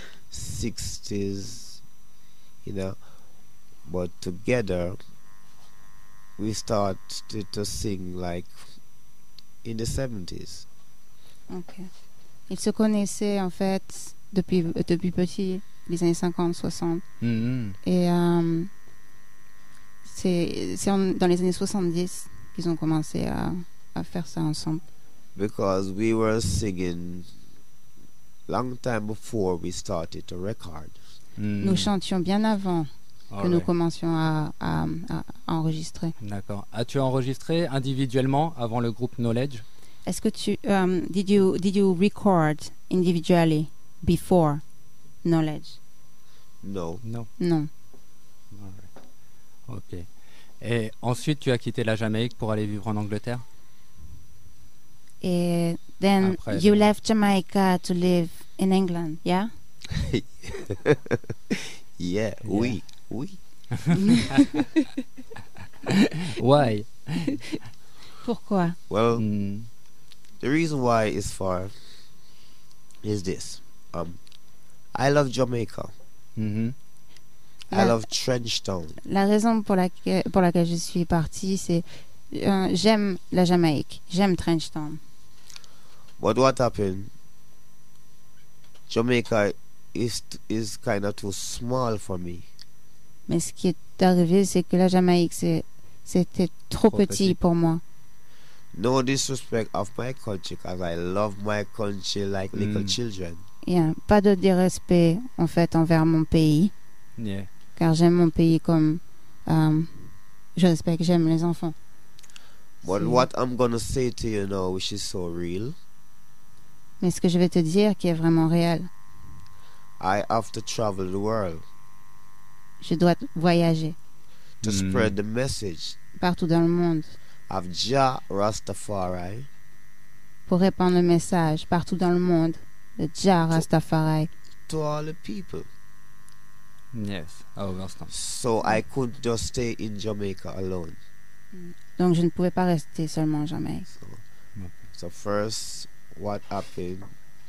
Speaker 16: 60s, you know, but together we started to sing like in the 70s.
Speaker 18: Ok. Ils se connaissaient en fait depuis petit, les années 50, 60. Et c'est dans les années 70 qu'ils ont commencé à faire ça ensemble.
Speaker 16: Because we were singing long time before we started to record.
Speaker 18: Nous chantions bien avant que nous commencions à enregistrer.
Speaker 1: D'accord. As-tu enregistré individuellement avant le groupe Knowledge?
Speaker 18: Est-ce que tu did you record individually before Knowledge?
Speaker 16: No.
Speaker 1: Non.
Speaker 18: Non.
Speaker 1: Ok. Et ensuite, tu as quitté la Jamaïque pour aller vivre en Angleterre?
Speaker 18: Et then
Speaker 1: Après,
Speaker 18: you left Jamaica to live in England, yeah?
Speaker 16: Yeah, oui.
Speaker 1: Why?
Speaker 18: Pourquoi?
Speaker 16: Well, the reason why is this. I love Jamaica. I love Trenchtown.
Speaker 18: La raison pour laquelle je suis partie, c'est j'aime la Jamaïque, j'aime Trenchtown.
Speaker 16: But what happened? Jamaica is kind of too small for me.
Speaker 18: Mais ce qui est arrivé, c'est que la Jamaïque, c'était trop petit pour moi.
Speaker 16: No disrespect of my country, because I love my country like little children.
Speaker 18: Yeah, pas de dérespect en fait envers mon pays.
Speaker 1: Yeah.
Speaker 18: Car j'aime mon pays comme je respecte, j'aime les enfants.
Speaker 16: But what I'm gonna say to you now, which is so real.
Speaker 18: Mais ce que je vais te dire qui est vraiment réel.
Speaker 16: I have to travel the world.
Speaker 18: Je dois voyager.
Speaker 16: To spread the message.
Speaker 18: Partout dans le monde.
Speaker 16: Of Jah Rastafari.
Speaker 18: Pour répandre le message partout dans le monde de Jah Rastafari.
Speaker 16: To all the people.
Speaker 1: Yes, I understand.
Speaker 16: So I couldn't just stay in Jamaica alone.
Speaker 18: Donc je ne pouvais pas rester seulement en Jamaïque.
Speaker 16: So first, what happened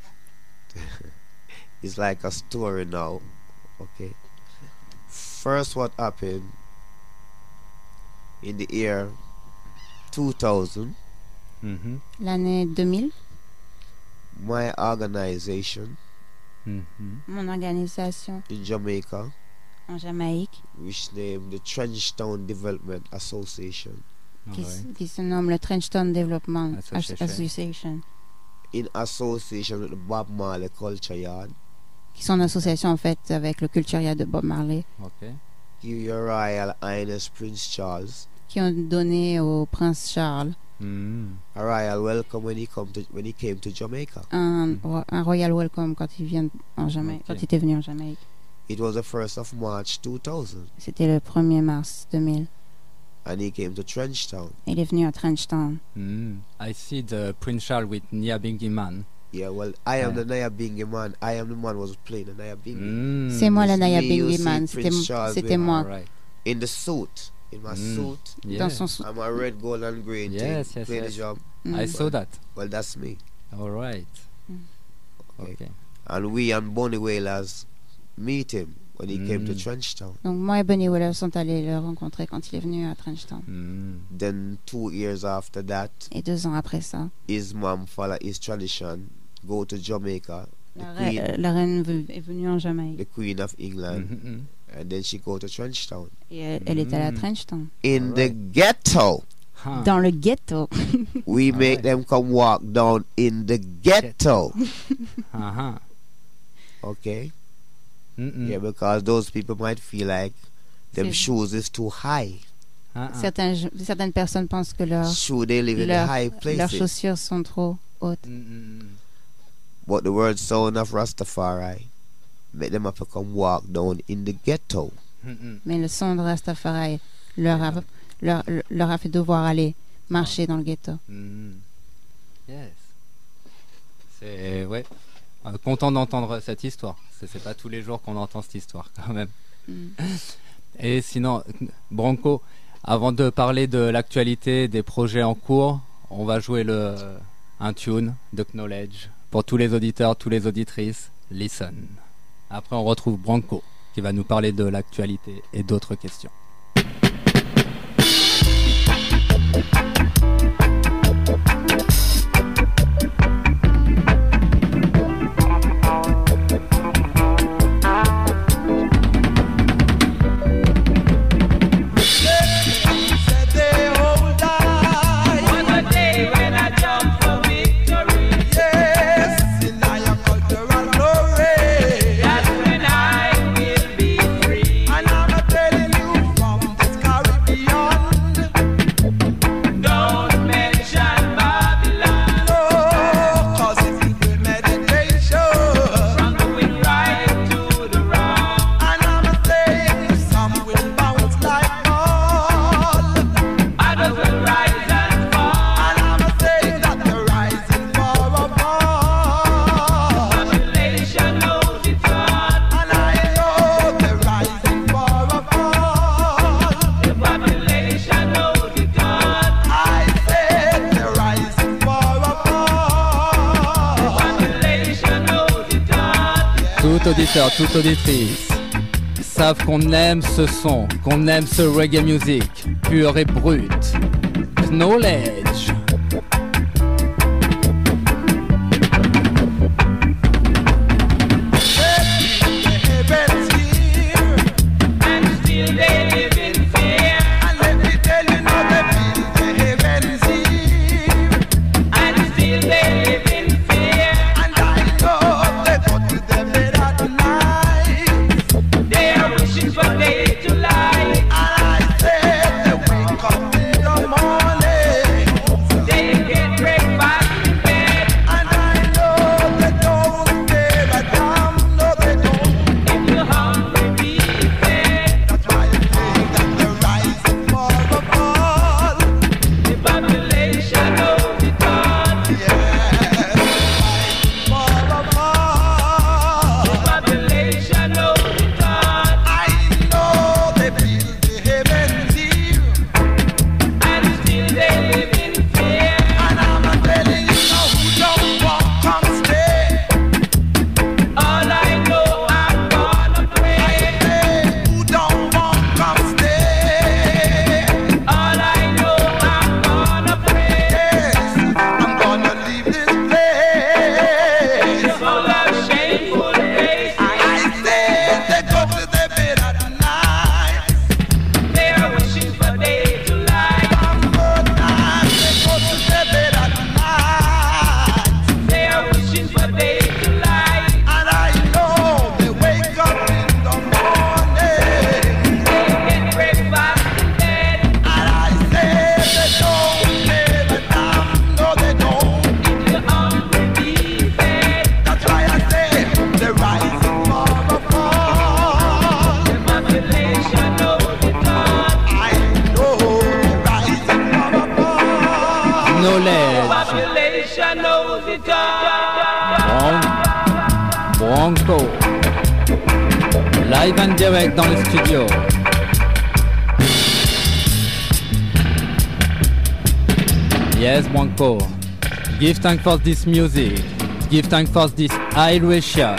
Speaker 16: is like a story now. Okay. First, what happened in the year 2000.
Speaker 18: L'année 2000.
Speaker 16: My organization.
Speaker 18: Mon organisation.
Speaker 16: In Jamaica.
Speaker 18: En Jamaïque.
Speaker 16: Which named the Trenchtown Development Association.
Speaker 18: Qui se nomme le Trenchtown Development Association.
Speaker 16: In association with the Bob Marley Culture Yard.
Speaker 18: Qui sont en association en fait avec le Culture Yard de Bob Marley.
Speaker 1: Okay.
Speaker 16: Give your Royal Highness Prince Charles.
Speaker 18: Qui ont donné au Prince Charles.
Speaker 16: A royal welcome when he came to Jamaica.
Speaker 18: Un royal welcome quand il vient en Jamaïque, quand il était venu en Jamaïque.
Speaker 16: It was the 1st of March 2000.
Speaker 18: C'était le 1er mars 2000.
Speaker 16: And he came to Trenchtown.
Speaker 18: Il est venu à Trenchtown.
Speaker 1: I see the Prince Charles with Nyabinghi Man.
Speaker 16: Yeah, well, I am the Nyabinghi Man. I am the man who was playing the Nyabinghi.
Speaker 18: C'est moi le
Speaker 16: It's me, you
Speaker 18: Nyabinghi
Speaker 16: see
Speaker 18: Man.
Speaker 16: Prince Charles
Speaker 18: C'était
Speaker 16: with-
Speaker 18: moi.
Speaker 16: In the suit. In my suit.
Speaker 18: Dans son suit.
Speaker 16: I'm a red, gold and green
Speaker 1: Yes,
Speaker 16: thing.
Speaker 1: yes,
Speaker 16: Play
Speaker 1: yes.
Speaker 16: the job.
Speaker 1: I saw that.
Speaker 16: Well, that's me.
Speaker 1: All right.
Speaker 16: Okay. And we and Bonnie Wailers meet him when he came to Trenchtown.
Speaker 18: Donc moi et Bunny Wailer sont allés le rencontrer quand il est venu à Trenchtown.
Speaker 16: Then 2 years after that,
Speaker 18: Et 2 ans après ça,
Speaker 16: his mom followed his tradition, go to Jamaica.
Speaker 18: la reine est venue en Jamaïque.
Speaker 16: The Queen of England, and then she go to Trenchtown.
Speaker 18: Et elle est allée à Trenchtown.
Speaker 16: In the ghetto.
Speaker 18: Dans le ghetto.
Speaker 16: We make them come walk down in the ghetto. Okay? Yeah, because those people might feel like them shoes is too high.
Speaker 18: Certaines personnes pensent que leurs chaussures sont trop hautes.
Speaker 16: But the word sound of Rastafari make them have to come walk down in the ghetto.
Speaker 18: Mais le son de Rastafari leur a fait devoir aller marcher dans le ghetto.
Speaker 1: Yes. C'est content d'entendre cette histoire. C'est pas tous les jours qu'on entend cette histoire quand même. Et sinon, Branco, avant de parler de l'actualité, des projets en cours, on va jouer un tune de Knowledge pour tous les auditeurs, toutes les auditrices. Listen. Après, on retrouve Branco qui va nous parler de l'actualité et d'autres questions. Tout auditeur, toute auditrice savent qu'on aime ce son, qu'on aime ce reggae music, pur et brut. Knowledge. knowledge.
Speaker 10: Population knows it all.
Speaker 1: Bronco. Live and direct dans le studio. Yes, Bronco. Give thanks for this music. Give thanks for this iration.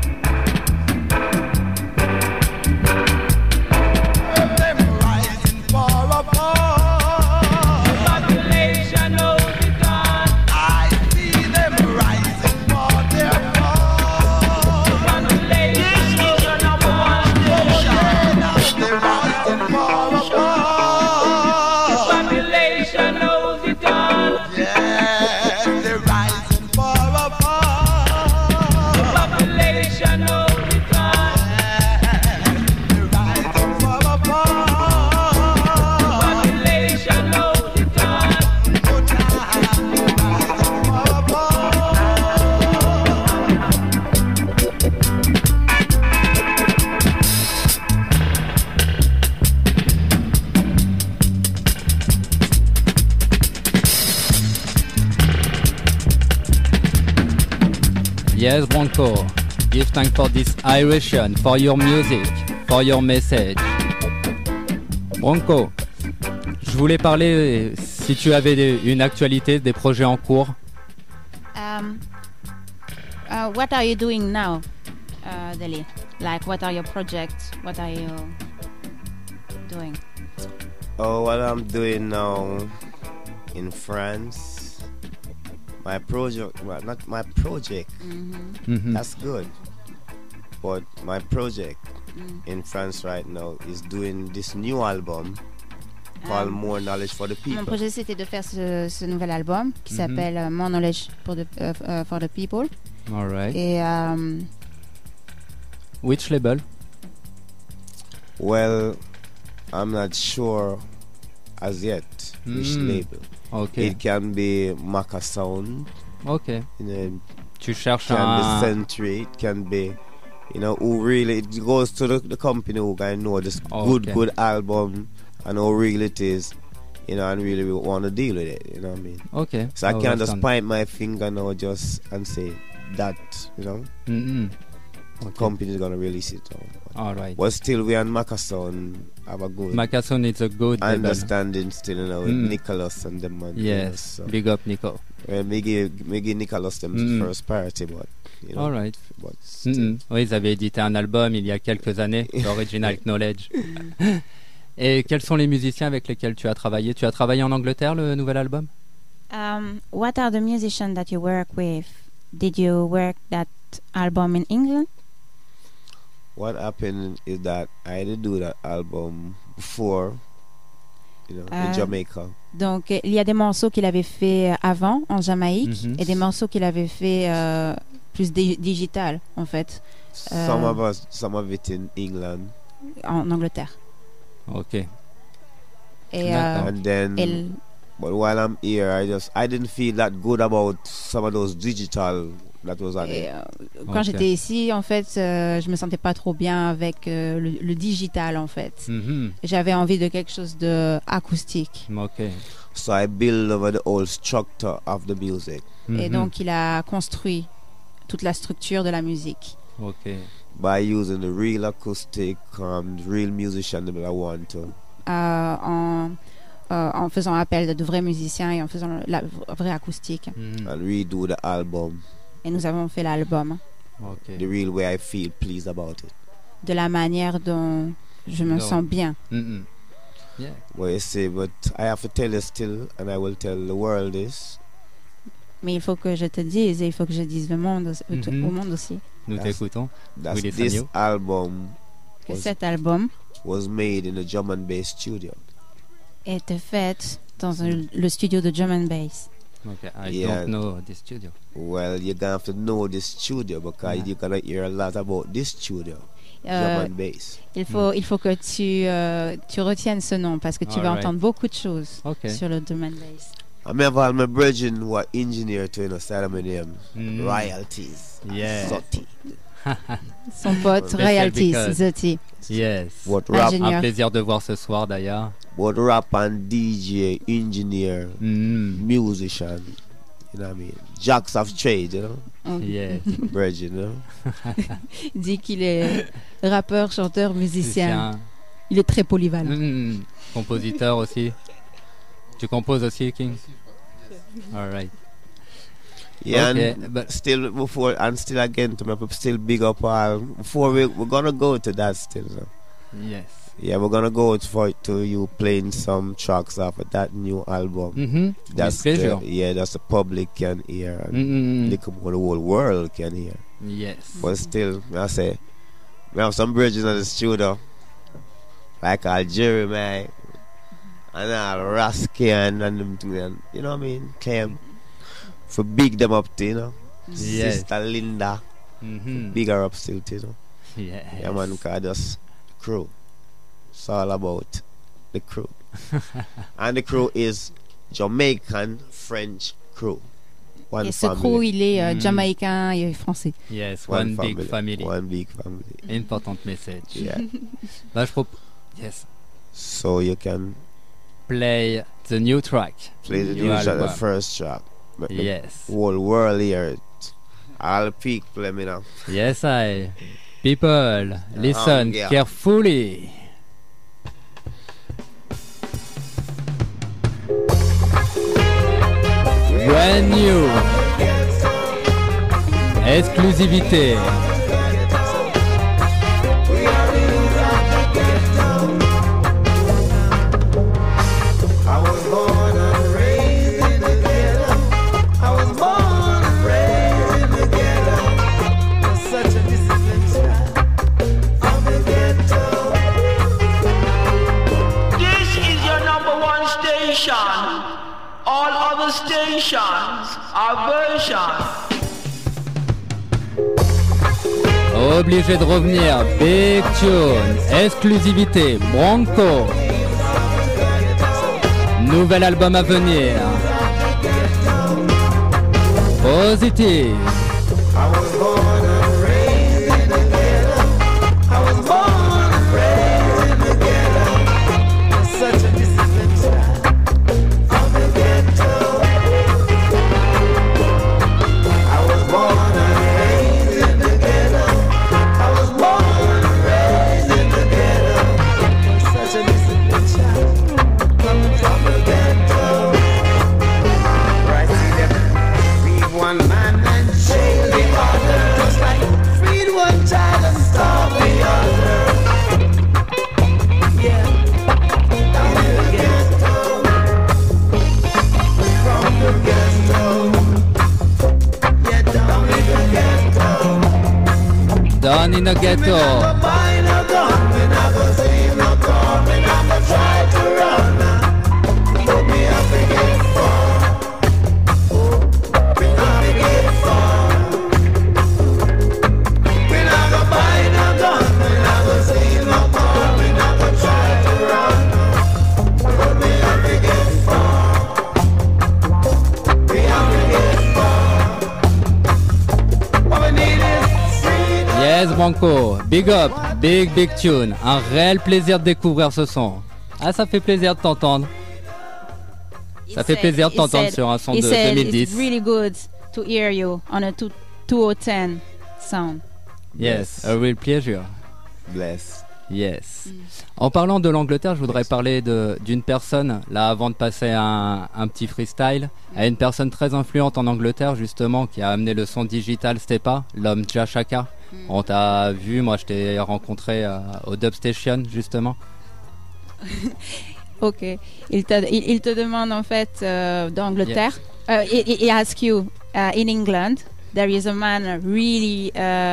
Speaker 1: Yes, Bronco. Give thanks for this iration, for your music, for your message. Bronco, je voulais parler si tu avais une actualité, des projets en cours.
Speaker 18: What are you doing now, Deli? Like, what are your projects? What are you doing?
Speaker 16: Oh, what I'm doing now in France. My project, well, not my project. That's good. But my project in France right now is doing this new album called More Knowledge for the People.
Speaker 18: Mon projet, c'était de faire ce nouvel album qui s'appelle More Knowledge for the People.
Speaker 1: All right.
Speaker 18: Et
Speaker 1: which label?
Speaker 16: Well, I'm not sure as yet which label.
Speaker 1: Okay.
Speaker 16: It can be Maca Sound.
Speaker 1: Okay.
Speaker 16: You know,
Speaker 1: tu cherches
Speaker 16: can be Century. It can be, you know, who really, it goes to the company who can know this good album and how real it is, you know, and really want to deal with it, you know what I mean?
Speaker 1: Okay.
Speaker 16: So I can't just point my finger now and say that, you know. The company is going to release it.
Speaker 1: All right.
Speaker 16: But still, we and Maca Sound have a good
Speaker 1: Macason is a good
Speaker 16: understanding still, you know, with Nicholas and them. And,
Speaker 1: yes,
Speaker 16: you know, so.
Speaker 1: Big up Nico.
Speaker 16: Well, me give Nicholas them first priority, but you know.
Speaker 1: All right. Oui, ils avaient édité un album il y a quelques années, Original Knowledge. Et quels sont les musiciens avec lesquels tu as travaillé? Tu as travaillé en Angleterre, le nouvel album?
Speaker 18: What are the musicians that you work with? Did you work that album in England?
Speaker 16: What happened is that I did do that album before, you know, in Jamaica.
Speaker 18: Donc, il y a des morceaux qu'il avait fait avant en Jamaïque et des morceaux qu'il avait fait plus digital, en fait.
Speaker 16: Some of it in England.
Speaker 18: En Angleterre.
Speaker 1: Okay.
Speaker 16: And then, but while I'm here, I didn't feel that good about some of those digital.
Speaker 18: Quand j'étais ici, en fait, je me sentais pas trop bien avec le digital, en fait. J'avais envie de quelque chose de acoustique.
Speaker 1: Okay.
Speaker 16: So I built over the whole structure of the music.
Speaker 18: Et donc, il a construit toute la structure de la musique.
Speaker 1: Okay.
Speaker 16: By using the real acoustic, real musician that I want to.
Speaker 18: En faisant appel de vrais musiciens et en faisant la vraie acoustique.
Speaker 16: And redo the album.
Speaker 18: Et nous avons fait l'album.
Speaker 16: Okay. The real way I feel pleased about it.
Speaker 18: De la manière dont je me sens bien.
Speaker 1: Yeah.
Speaker 16: Well, you see, but I have to tell you still, and I will tell the world this.
Speaker 18: Mais il faut que je te dise, et il faut que je dise au monde aussi.
Speaker 1: Nous t'écoutons.
Speaker 16: This album.
Speaker 18: Que cet album
Speaker 16: was made in a drum and bass studio.
Speaker 18: Était fait dans le studio de drum and bass.
Speaker 1: Okay, I don't know this studio.
Speaker 16: Well, you're gonna have to know this studio because you're gonna hear a lot about this studio. Drum and bass.
Speaker 18: Il faut que tu retiennes ce nom parce que tu vas entendre beaucoup de choses sur le drum and bass.
Speaker 16: I remember all my brethren who are engineer to side of my name. Royalties.
Speaker 1: Yeah.
Speaker 16: Soti.
Speaker 18: Son pote royalties, Zoti.
Speaker 1: Yes.
Speaker 16: What rap,
Speaker 1: un plaisir de voir ce soir d'ailleurs.
Speaker 16: What rap and DJ, engineer, musician, you know what I mean? Jacks of trade, you know?
Speaker 1: Yeah.
Speaker 16: Bridge, you know?
Speaker 18: Il dit qu'il est rappeur, chanteur, musicien. Il est très polyvalent.
Speaker 1: Compositeur aussi. Tu composes aussi, King? All right.
Speaker 16: Yeah,
Speaker 1: okay,
Speaker 16: but still before and still again to me, still big up all. Before we're gonna go to that still. So.
Speaker 1: Yes.
Speaker 16: Yeah, we're gonna go to you playing some tracks off of that new album. That's that's the public can hear and the whole world can hear.
Speaker 1: Yes.
Speaker 16: But still, I say we have some bridges in the studio, like Jeremy and Rasky and them two, and you know what I mean? Came for big them up, you know.
Speaker 1: Yes.
Speaker 16: Sister Linda, big her up still, you know. Yeah, man, because that's crew. It's all about the crew. And the crew is Jamaican French crew. One
Speaker 18: et ce
Speaker 16: family.
Speaker 18: crew, il est jamaïcain et français.
Speaker 1: Yes, one big family.
Speaker 16: One big family.
Speaker 1: Important message.
Speaker 16: Yeah.
Speaker 1: Yes.
Speaker 16: So you can
Speaker 1: play the new track.
Speaker 16: Play the new track, the first track.
Speaker 1: Yes.
Speaker 16: Whole world here. All people, let me know.
Speaker 1: Yes, people, listen carefully. Brand new. Exclusivité.
Speaker 15: All other stations are versions.
Speaker 1: Obligé de revenir, Big Tune, exclusivité, Bronco. Nouvel album à venir. Positive. Down in the ghetto. Yes, Branco, big up, big tune. Un réel plaisir de découvrir ce son. Ah, ça fait plaisir de t'entendre. Ça fait plaisir de t'entendre sur un son de 2010.
Speaker 18: It's really good to hear you on a 2010 sound.
Speaker 1: Yes, a real pleasure.
Speaker 16: Bless.
Speaker 1: Yes. En parlant de l'Angleterre, je voudrais parler d'une personne, là avant de passer un petit freestyle, à une personne très influente en Angleterre justement, qui a amené le son digital Stepa, l'homme Jashaka. On t'a vu, moi je t'ai rencontré au Dub Station justement.
Speaker 18: Ok, il te demande en fait d'Angleterre. He asks you, in England, there is a man really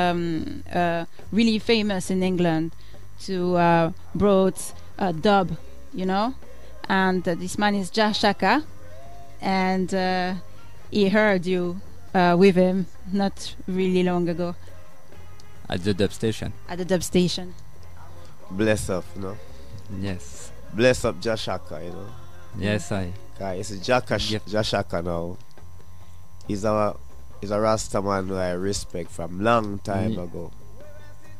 Speaker 18: famous in England to brought dub, you know, and this man is Jashaka, and he heard you with him not really long ago.
Speaker 1: At the Dub Station.
Speaker 18: At the Dub Station.
Speaker 16: Bless up, you know.
Speaker 1: Yes.
Speaker 16: Bless up Jashaka, you know.
Speaker 1: Yes,
Speaker 16: It's a Jashaka now. He's a Rasta man who I respect from long time ago.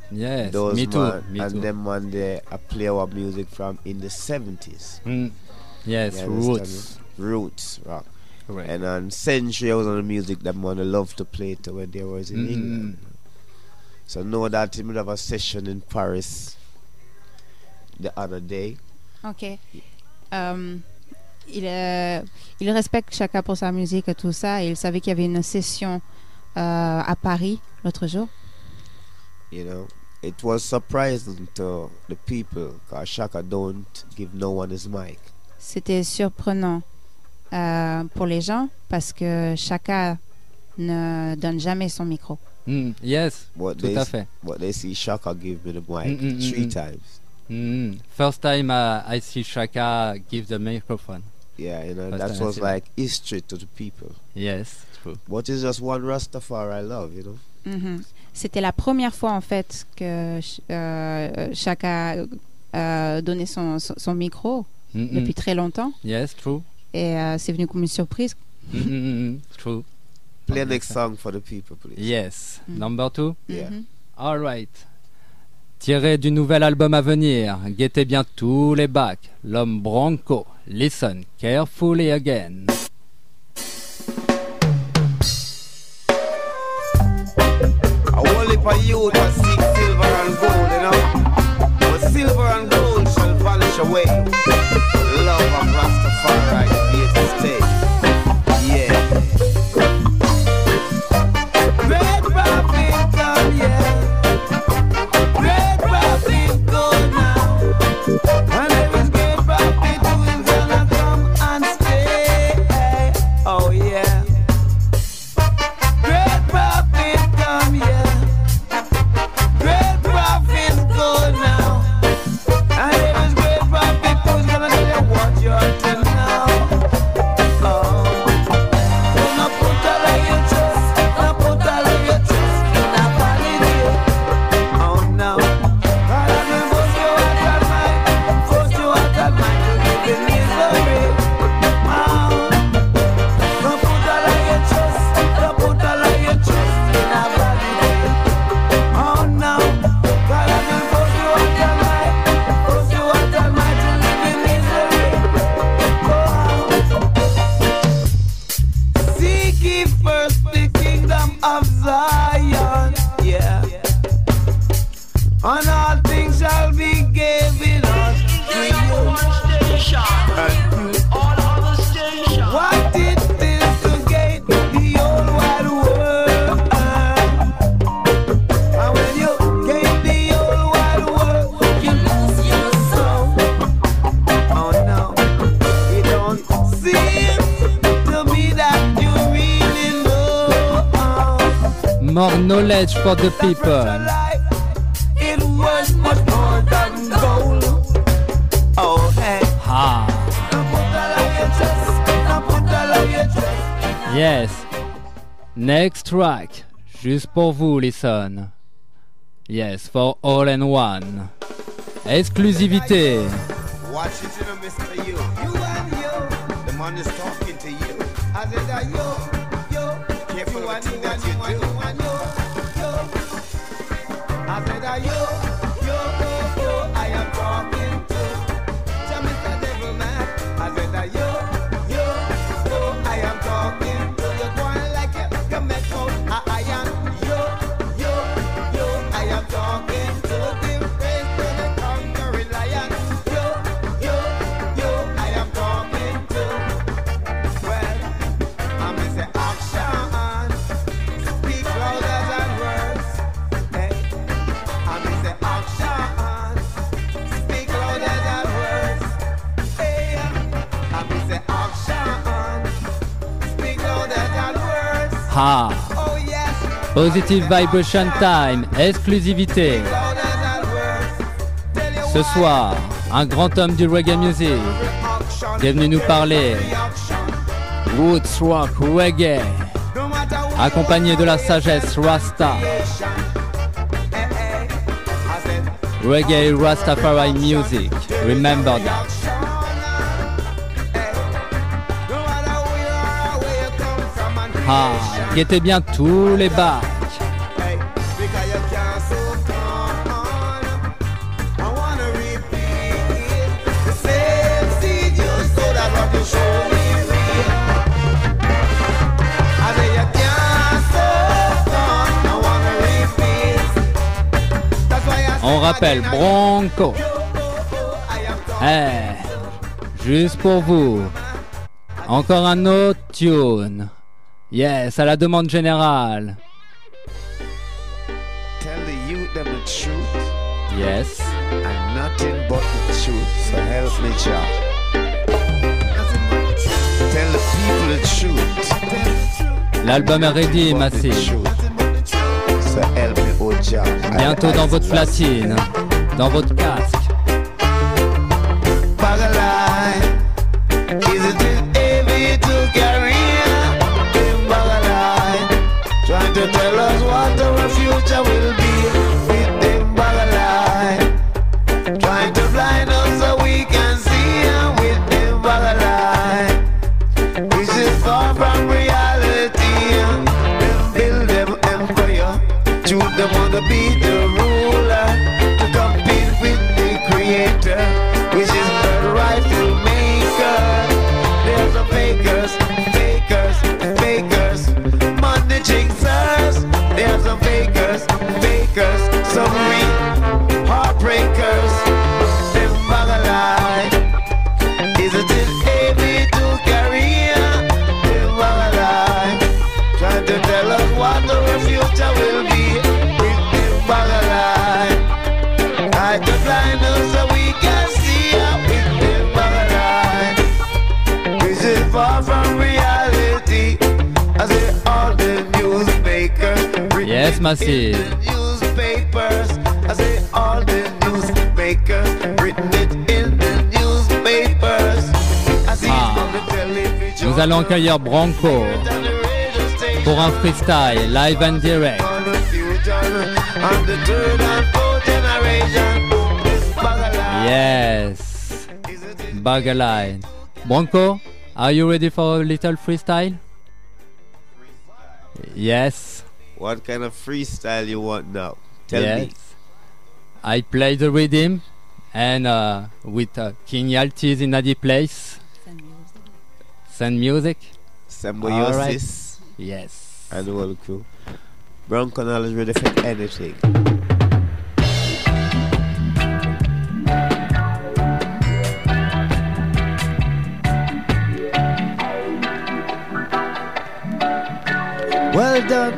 Speaker 1: Yes,
Speaker 16: Those
Speaker 1: me too.
Speaker 16: man,
Speaker 1: Me
Speaker 16: and
Speaker 1: too.
Speaker 16: them one day I play our music from in the 70s.
Speaker 1: Yes,
Speaker 16: You understand
Speaker 1: roots.
Speaker 16: me? Roots rock.
Speaker 1: Correct.
Speaker 16: And on Century, I was on the music that man love to play to when they was in England. So know that he would have a session in Paris the other day.
Speaker 18: Ok. Il respecte Chaka pour sa musique et tout ça. Et il savait qu'il y avait une session à Paris l'autre jour.
Speaker 16: You know, it was surprising to the people because Chaka don't give no one his mic.
Speaker 18: C'était surprenant pour les gens parce que Chaka ne donne jamais son micro.
Speaker 1: Yes,
Speaker 16: But
Speaker 1: tout à fait.
Speaker 16: But they see Chaka give me the mic 3 times.
Speaker 1: First time I see Chaka give the microphone.
Speaker 16: Yeah, you know,
Speaker 1: First
Speaker 16: that
Speaker 1: time I
Speaker 16: was
Speaker 1: see
Speaker 16: like history to the people.
Speaker 1: Yes, true.
Speaker 16: But it's just one Rastafari I love, you know.
Speaker 18: C'était la première fois en fait que Chaka donnait son micro depuis très longtemps.
Speaker 1: Yes, true.
Speaker 18: Et c'est venu comme une surprise.
Speaker 1: True.
Speaker 16: Play next song for the people, please.
Speaker 1: Yes. Number 2?
Speaker 16: Yeah.
Speaker 1: All right. Tiré du nouvel album à venir, guettez bien tous les bacs. L'homme Bronco. Listen carefully again.
Speaker 6: A whole heap of youth that seek silver and gold, you know. But silver and gold shall vanish away. The love of Rastafari is here to stay. Yeah. Red Robin come, yeah. Red Robin go now. And there is great Robin who is gonna come and stay. Oh yeah. Great Robin come, yeah. Great Robin go now. And there is great Robin who's gonna tell you what you ought to know. Oh. So now put all of your trust, now put all of your trust in a vanity. Oh no. God has been forced you out of mind, forced you out of mind to live in misery. Oh. Now put all of your trust, now put all of your trust in a vanity. Oh no. God has been forced you out of mind, forced you out of mind to live in misery. Oh. Seek ye first the kingdom of Zion, yeah. And all things shall be given us to you.
Speaker 15: All other stations.
Speaker 6: What it is to gain the whole wide world. And when you gain the whole wide world, you lose your soul. Oh no, it don't seem to me that you really know.
Speaker 1: More knowledge for the people.
Speaker 6: It was much more than gold. Oh hey.
Speaker 1: Ah.
Speaker 6: Now put all of your trust, now put all of your trust.
Speaker 1: Yes. Next track. Juste pour vous, listen. Yes, for all and one. Exclusivité.
Speaker 6: Watch it, you know, Mr. You. You and you. The man is talking to you. I said that yo. Careful with the thing that you do. I said that yo. I am talking to Mr. Devilman. I said that yo. I am talking to you. Going like you met out. I am yo. I am talking to the face to the conquering lion. Yo, I am talking to. Well, I'm say action. Speak louder than words. Hey, I'm say action. Speak louder than words. Hey, I'm say action. Speak louder than words.
Speaker 1: Ah.
Speaker 6: Oh yes.
Speaker 1: Positive Vibration Time. Exclusivité. Ce soir, un grand homme du reggae music qui est venu nous parler Roots Rock Reggae, accompagné de la sagesse Rasta. Reggae Rastafari music, remember that. Ah, guettez bien tous les bacs. s'appelle Bronco. Juste pour vous. Encore un autre tune. Yes, à la demande générale.
Speaker 17: Tell the youth them the truth.
Speaker 1: Yes.
Speaker 17: And nothing but the truth. So help me, Jah. Tell the people the truth.
Speaker 1: L'album est ready, Massive.
Speaker 17: So help me, oh Jah.
Speaker 1: Bientôt dans votre platine, dans votre casque.
Speaker 17: Is it heavy to carry? Trying to tell us what our future will be with them Bagalai. Trying to blind us so we can see with them Bagalai. Which is far from reality. Them build them empire. Choose them want to be the ruler, to compete with the creator, which is the rightful maker. There's some fakers, fakers, fakers, money jinxers. There's some fakers, fakers, some real heartbreakers. Them Bagalai. Is it heavy to carry? Them Bagalai. Trying to tell us what our future will be with them Bagalai. I to blind us so we can see with them Bagalai. This is far from reality. I say all the newspapers.
Speaker 1: Yes, Massive.
Speaker 17: Newspapers. I say all the newspapers. Written it in the newspapers. I see it on the television.
Speaker 1: Nous allons accueillir Bronco pour un freestyle live and direct.
Speaker 17: On the future, on the third and fourth generation. This Bagalai.
Speaker 1: Yes. Bagalai. Bronco, are you ready for a little freestyle? Yes.
Speaker 16: What kind of freestyle you want now? Tell
Speaker 1: Yes.
Speaker 16: me.
Speaker 1: I play the rhythm and with King Yaltis in the place. Send music.
Speaker 16: Symbiosis.
Speaker 1: All right. Yes.
Speaker 16: And the whole crew. Bronco is ready for anything.
Speaker 17: Well done.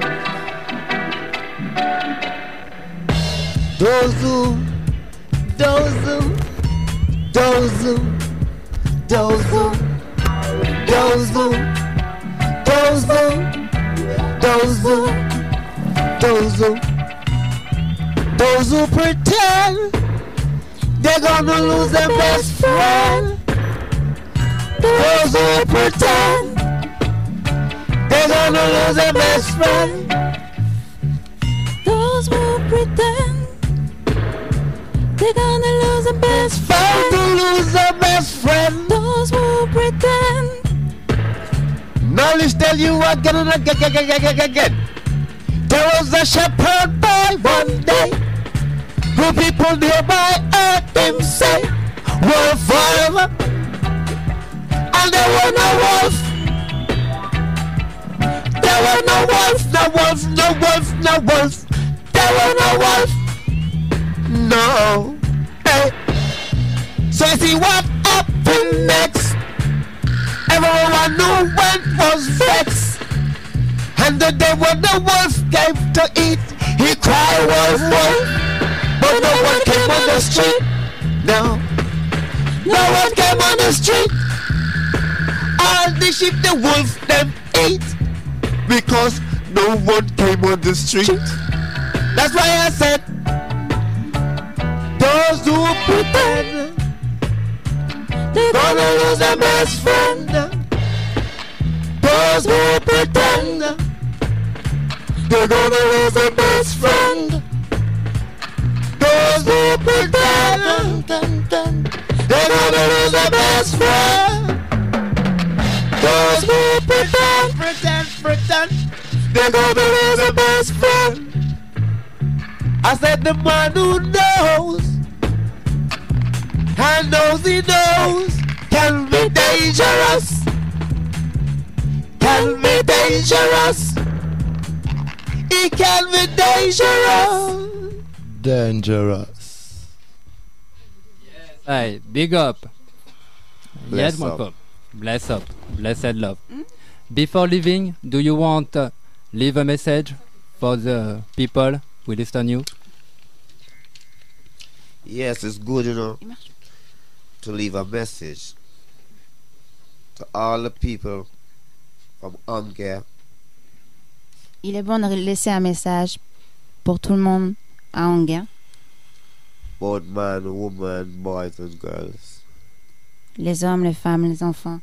Speaker 17: Dozu, dozu, dozu, dozu, dozu, dozu, dozu, dozu. Those who pretend they're gonna lose their best friend. Those who pretend they're gonna lose their best friend.
Speaker 2: Those who pretend they're gonna lose their best friend.
Speaker 17: To lose their best friend.
Speaker 2: Those who pretend.
Speaker 17: Knowledge tell you again and again. There was a shepherd boy one day, who people nearby heard him say, wolf forever, and there were no wolf. There were no wolf, no wolf, no wolf, no wolf. There were no wolf. No. Hey. So you see what happened next? Everyone knew when was vexed. And the day when the wolf gave to eat, he cried wolf, wolf. But no one came on the street. No. No one came on the street. All the sheep the wolf them eat, because no one came on the street. That's why I said, those who pretend they're gonna lose their best friend. Those who pretend they're gonna lose their best friend. Those who pretend they're gonna lose their best friend. Those who pretend they're gonna lose their best friend. I said the man who knows and knows he knows can be dangerous. Can be dangerous. He can be dangerous.
Speaker 16: Dangerous.
Speaker 1: Hey, big up.
Speaker 16: Bless
Speaker 1: Yes, mon
Speaker 16: up.
Speaker 1: pop. Bless up. Blessed love. Before leaving, do you want leave a message for the people who listen you?
Speaker 16: Yes, it's good, to leave a message to all the people from Hungary.
Speaker 18: Il est bon de laisser un message pour tout le monde à Hongrie,
Speaker 16: Both man, woman, boys and girls.
Speaker 18: les hommes, les femmes, les enfants,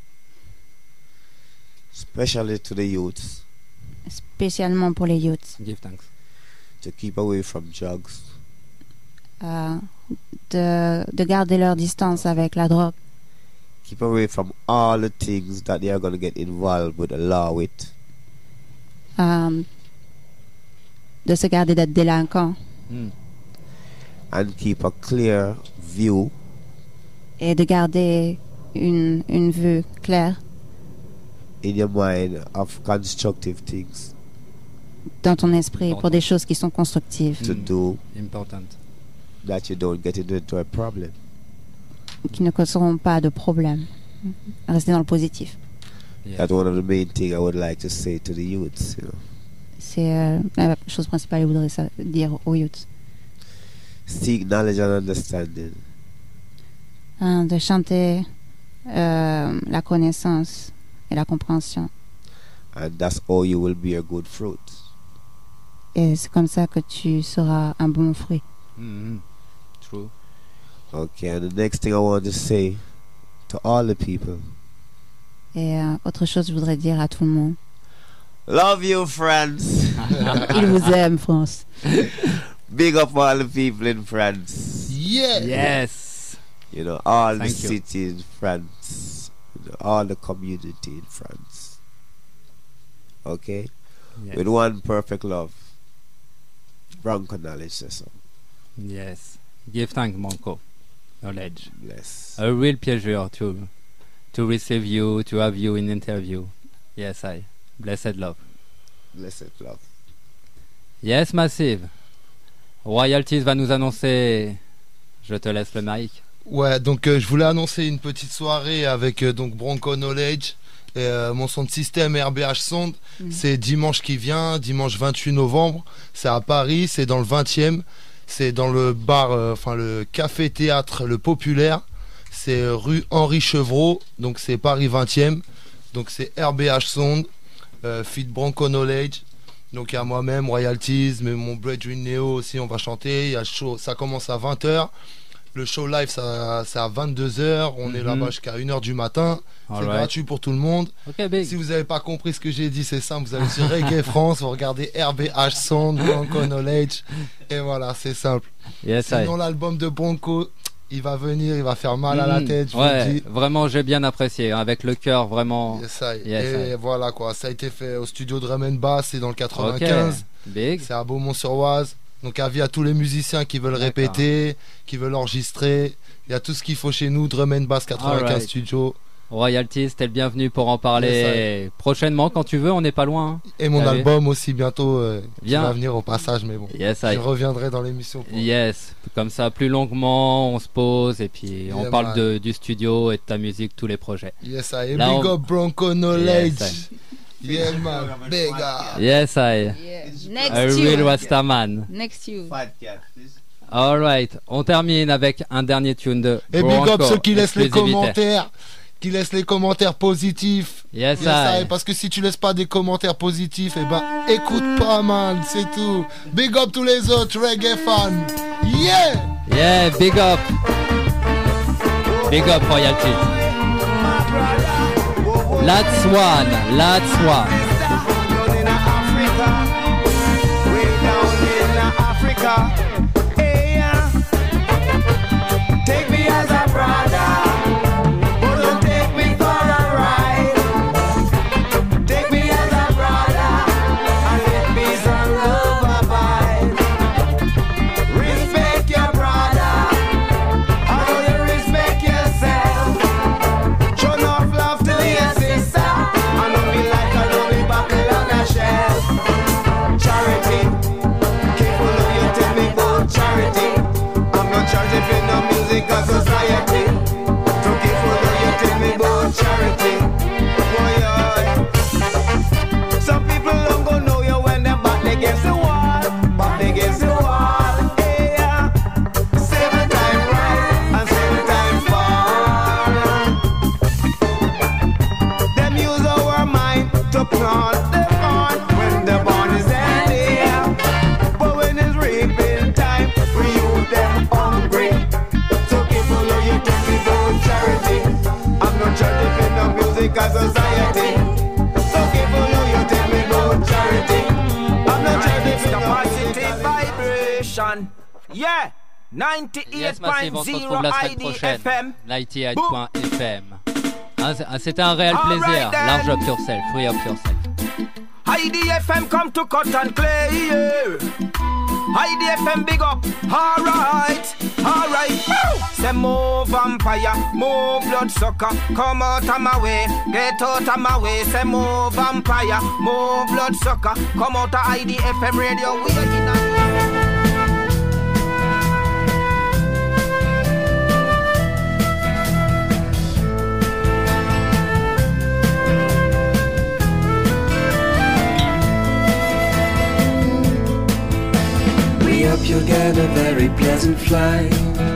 Speaker 16: Especially to the youths.
Speaker 18: spécialement pour les youths,
Speaker 1: Give thanks.
Speaker 16: To keep away from drugs.
Speaker 18: de garder leur distance avec la drogue,
Speaker 16: Keep away from all the things that they are going to get involved with the law with.
Speaker 18: de se garder d'être délinquants
Speaker 16: And keep a clear view
Speaker 18: et de garder une vue claire
Speaker 16: in your mind of constructive things
Speaker 18: dans ton esprit pour des choses qui sont constructives,
Speaker 16: to do
Speaker 1: Important.
Speaker 16: that you don't get into a problem.
Speaker 18: qui ne causeront pas de problème. Rester dans le positif.
Speaker 16: That's one of the main things I would like to say to the youths,
Speaker 18: C'est la chose principale que je voudrais dire aux youths.
Speaker 16: Seek knowledge and understanding.
Speaker 18: De chanter la connaissance et la compréhension.
Speaker 16: And that's how you will be a good fruit.
Speaker 18: Et c'est comme ça que tu seras un bon fruit.
Speaker 1: True.
Speaker 16: Okay, and the next thing I want to say to all the people.
Speaker 18: Et autre chose, je voudrais dire à tout le monde.
Speaker 16: Love you, France.
Speaker 18: Il vous aime, France.
Speaker 16: Big up all the people in France.
Speaker 7: Yeah.
Speaker 1: Yes.
Speaker 16: All
Speaker 1: Thank
Speaker 16: the
Speaker 1: you.
Speaker 16: city in France. All the community in France. Okay?
Speaker 1: Yes.
Speaker 16: With one perfect love. Bronco knowledge, says so.
Speaker 1: Yes. Give thanks, Monko. Knowledge.
Speaker 16: Bless.
Speaker 1: A real pleasure to receive you, to have you in interview. Yes, I. Blessed love.
Speaker 16: Blessed love.
Speaker 1: Yes, Massive. Royalties va nous annoncer. Je te laisse le mic.
Speaker 7: Ouais, donc je voulais annoncer une petite soirée avec donc Bronco Knowledge et mon son de système RBH Sound. C'est dimanche qui vient, dimanche 28 novembre. C'est à Paris, c'est dans le 20e. C'est dans le bar, le café-théâtre Le Populaire. C'est rue Henri Chevreau, donc c'est Paris 20e. Donc c'est RBH Sound, feat Bronco Knowledge. Donc il y a moi-même, Royalties, mais mon Brethren Neo aussi, on va chanter. Il y a le show, ça commence à 20h. Le show live, c'est à 22h. On est là-bas jusqu'à 1h du matin. C'est
Speaker 1: Alright.
Speaker 7: gratuit pour tout le monde.
Speaker 1: Ok, big.
Speaker 7: Si vous n'avez pas compris ce que j'ai dit, c'est simple. Vous allez sur Reggae France, vous regardez RBH Sound, Bronco Knowledge. Et voilà, c'est simple.
Speaker 1: Yes,
Speaker 7: Sinon, l'album de Bronco, il va venir, il va faire mal à la tête. Je vous le
Speaker 1: Ouais,
Speaker 7: dis.
Speaker 1: vraiment, j'ai bien apprécié. Avec le cœur, vraiment.
Speaker 7: Yes, I.
Speaker 1: Yes,
Speaker 7: et
Speaker 1: I.
Speaker 7: voilà quoi, ça a été fait au studio Drum and Bass, c'est dans le 95.
Speaker 1: Ok, big.
Speaker 7: C'est à Beaumont-sur-Oise. Donc avis à tous les musiciens qui veulent répéter, qui veulent enregistrer. Il y a tout ce qu'il faut chez nous, Drum and Bass 95
Speaker 1: Alright.
Speaker 7: Studio.
Speaker 1: Royalties, t'es le bienvenu pour en parler prochainement quand tu veux, on n'est pas loin. hein.
Speaker 7: Et mon
Speaker 1: Allez.
Speaker 7: album aussi bientôt qui
Speaker 1: Bien.
Speaker 7: va venir au passage, mais bon.
Speaker 1: Yes,
Speaker 7: je
Speaker 1: I.
Speaker 7: reviendrai dans l'émission. pour-
Speaker 1: Yes, comme ça plus longuement, on se pose et puis on
Speaker 7: Yeah,
Speaker 1: parle
Speaker 7: man.
Speaker 1: du studio et de ta musique, tous les projets.
Speaker 7: Yes, I. Et
Speaker 1: Là,
Speaker 7: big
Speaker 1: on-
Speaker 7: up Bronco Knowledge.
Speaker 1: Yes,
Speaker 7: Yeah, man. Big up.
Speaker 1: Yes, I.
Speaker 18: Next
Speaker 1: A
Speaker 18: tune.
Speaker 1: real Rastaman.
Speaker 18: Next you.
Speaker 1: Alright, on termine avec un dernier tune de
Speaker 7: Et big up
Speaker 1: Bronco,
Speaker 7: ceux qui laissent les
Speaker 1: exclusivité.
Speaker 7: commentaires. Qui laissent les commentaires positifs.
Speaker 1: Yes,
Speaker 7: I.
Speaker 1: I.
Speaker 7: Parce que si tu laisses pas des commentaires positifs, eh ben écoute pas, man, c'est tout. Big up tous les autres reggae fans. Yeah!
Speaker 1: Yeah, big up. Big up Royalties. That's one, that's one.
Speaker 17: Down in Africa, way down in Africa. Hey, take me as a brother, but don't take me for a ride. Take me as a brother, and let peace and love abide. Respect your brother, how you respect yourself. Show enough love to your sister, and don't be like a lonely buckle on a shelf. Charity, careful how you tell me about charity. I'm not charging for no music or society. to plant the corn when the barn is empty. But when it's reaping time, we you them hungry. So people you tell me about charity. I'm not charity in the music and society. So people you tell me about charity. I'm not charity in the
Speaker 19: positive vibration. Yeah. 98.0
Speaker 1: Yes, Massive, on se retrouve la semaine prochaine.
Speaker 19: FM.
Speaker 1: 98.fm. C'était un réel plaisir. Large up yourself, free up yourself.
Speaker 19: IDFM come to cut and clay, yeah. IDFM big up, alright. Say move vampire, move bloodsucker, come out of my way, get out of my way. Say move vampire, move bloodsucker, come out of IDFM radio, we are in a
Speaker 12: hope you'll get a very pleasant flight.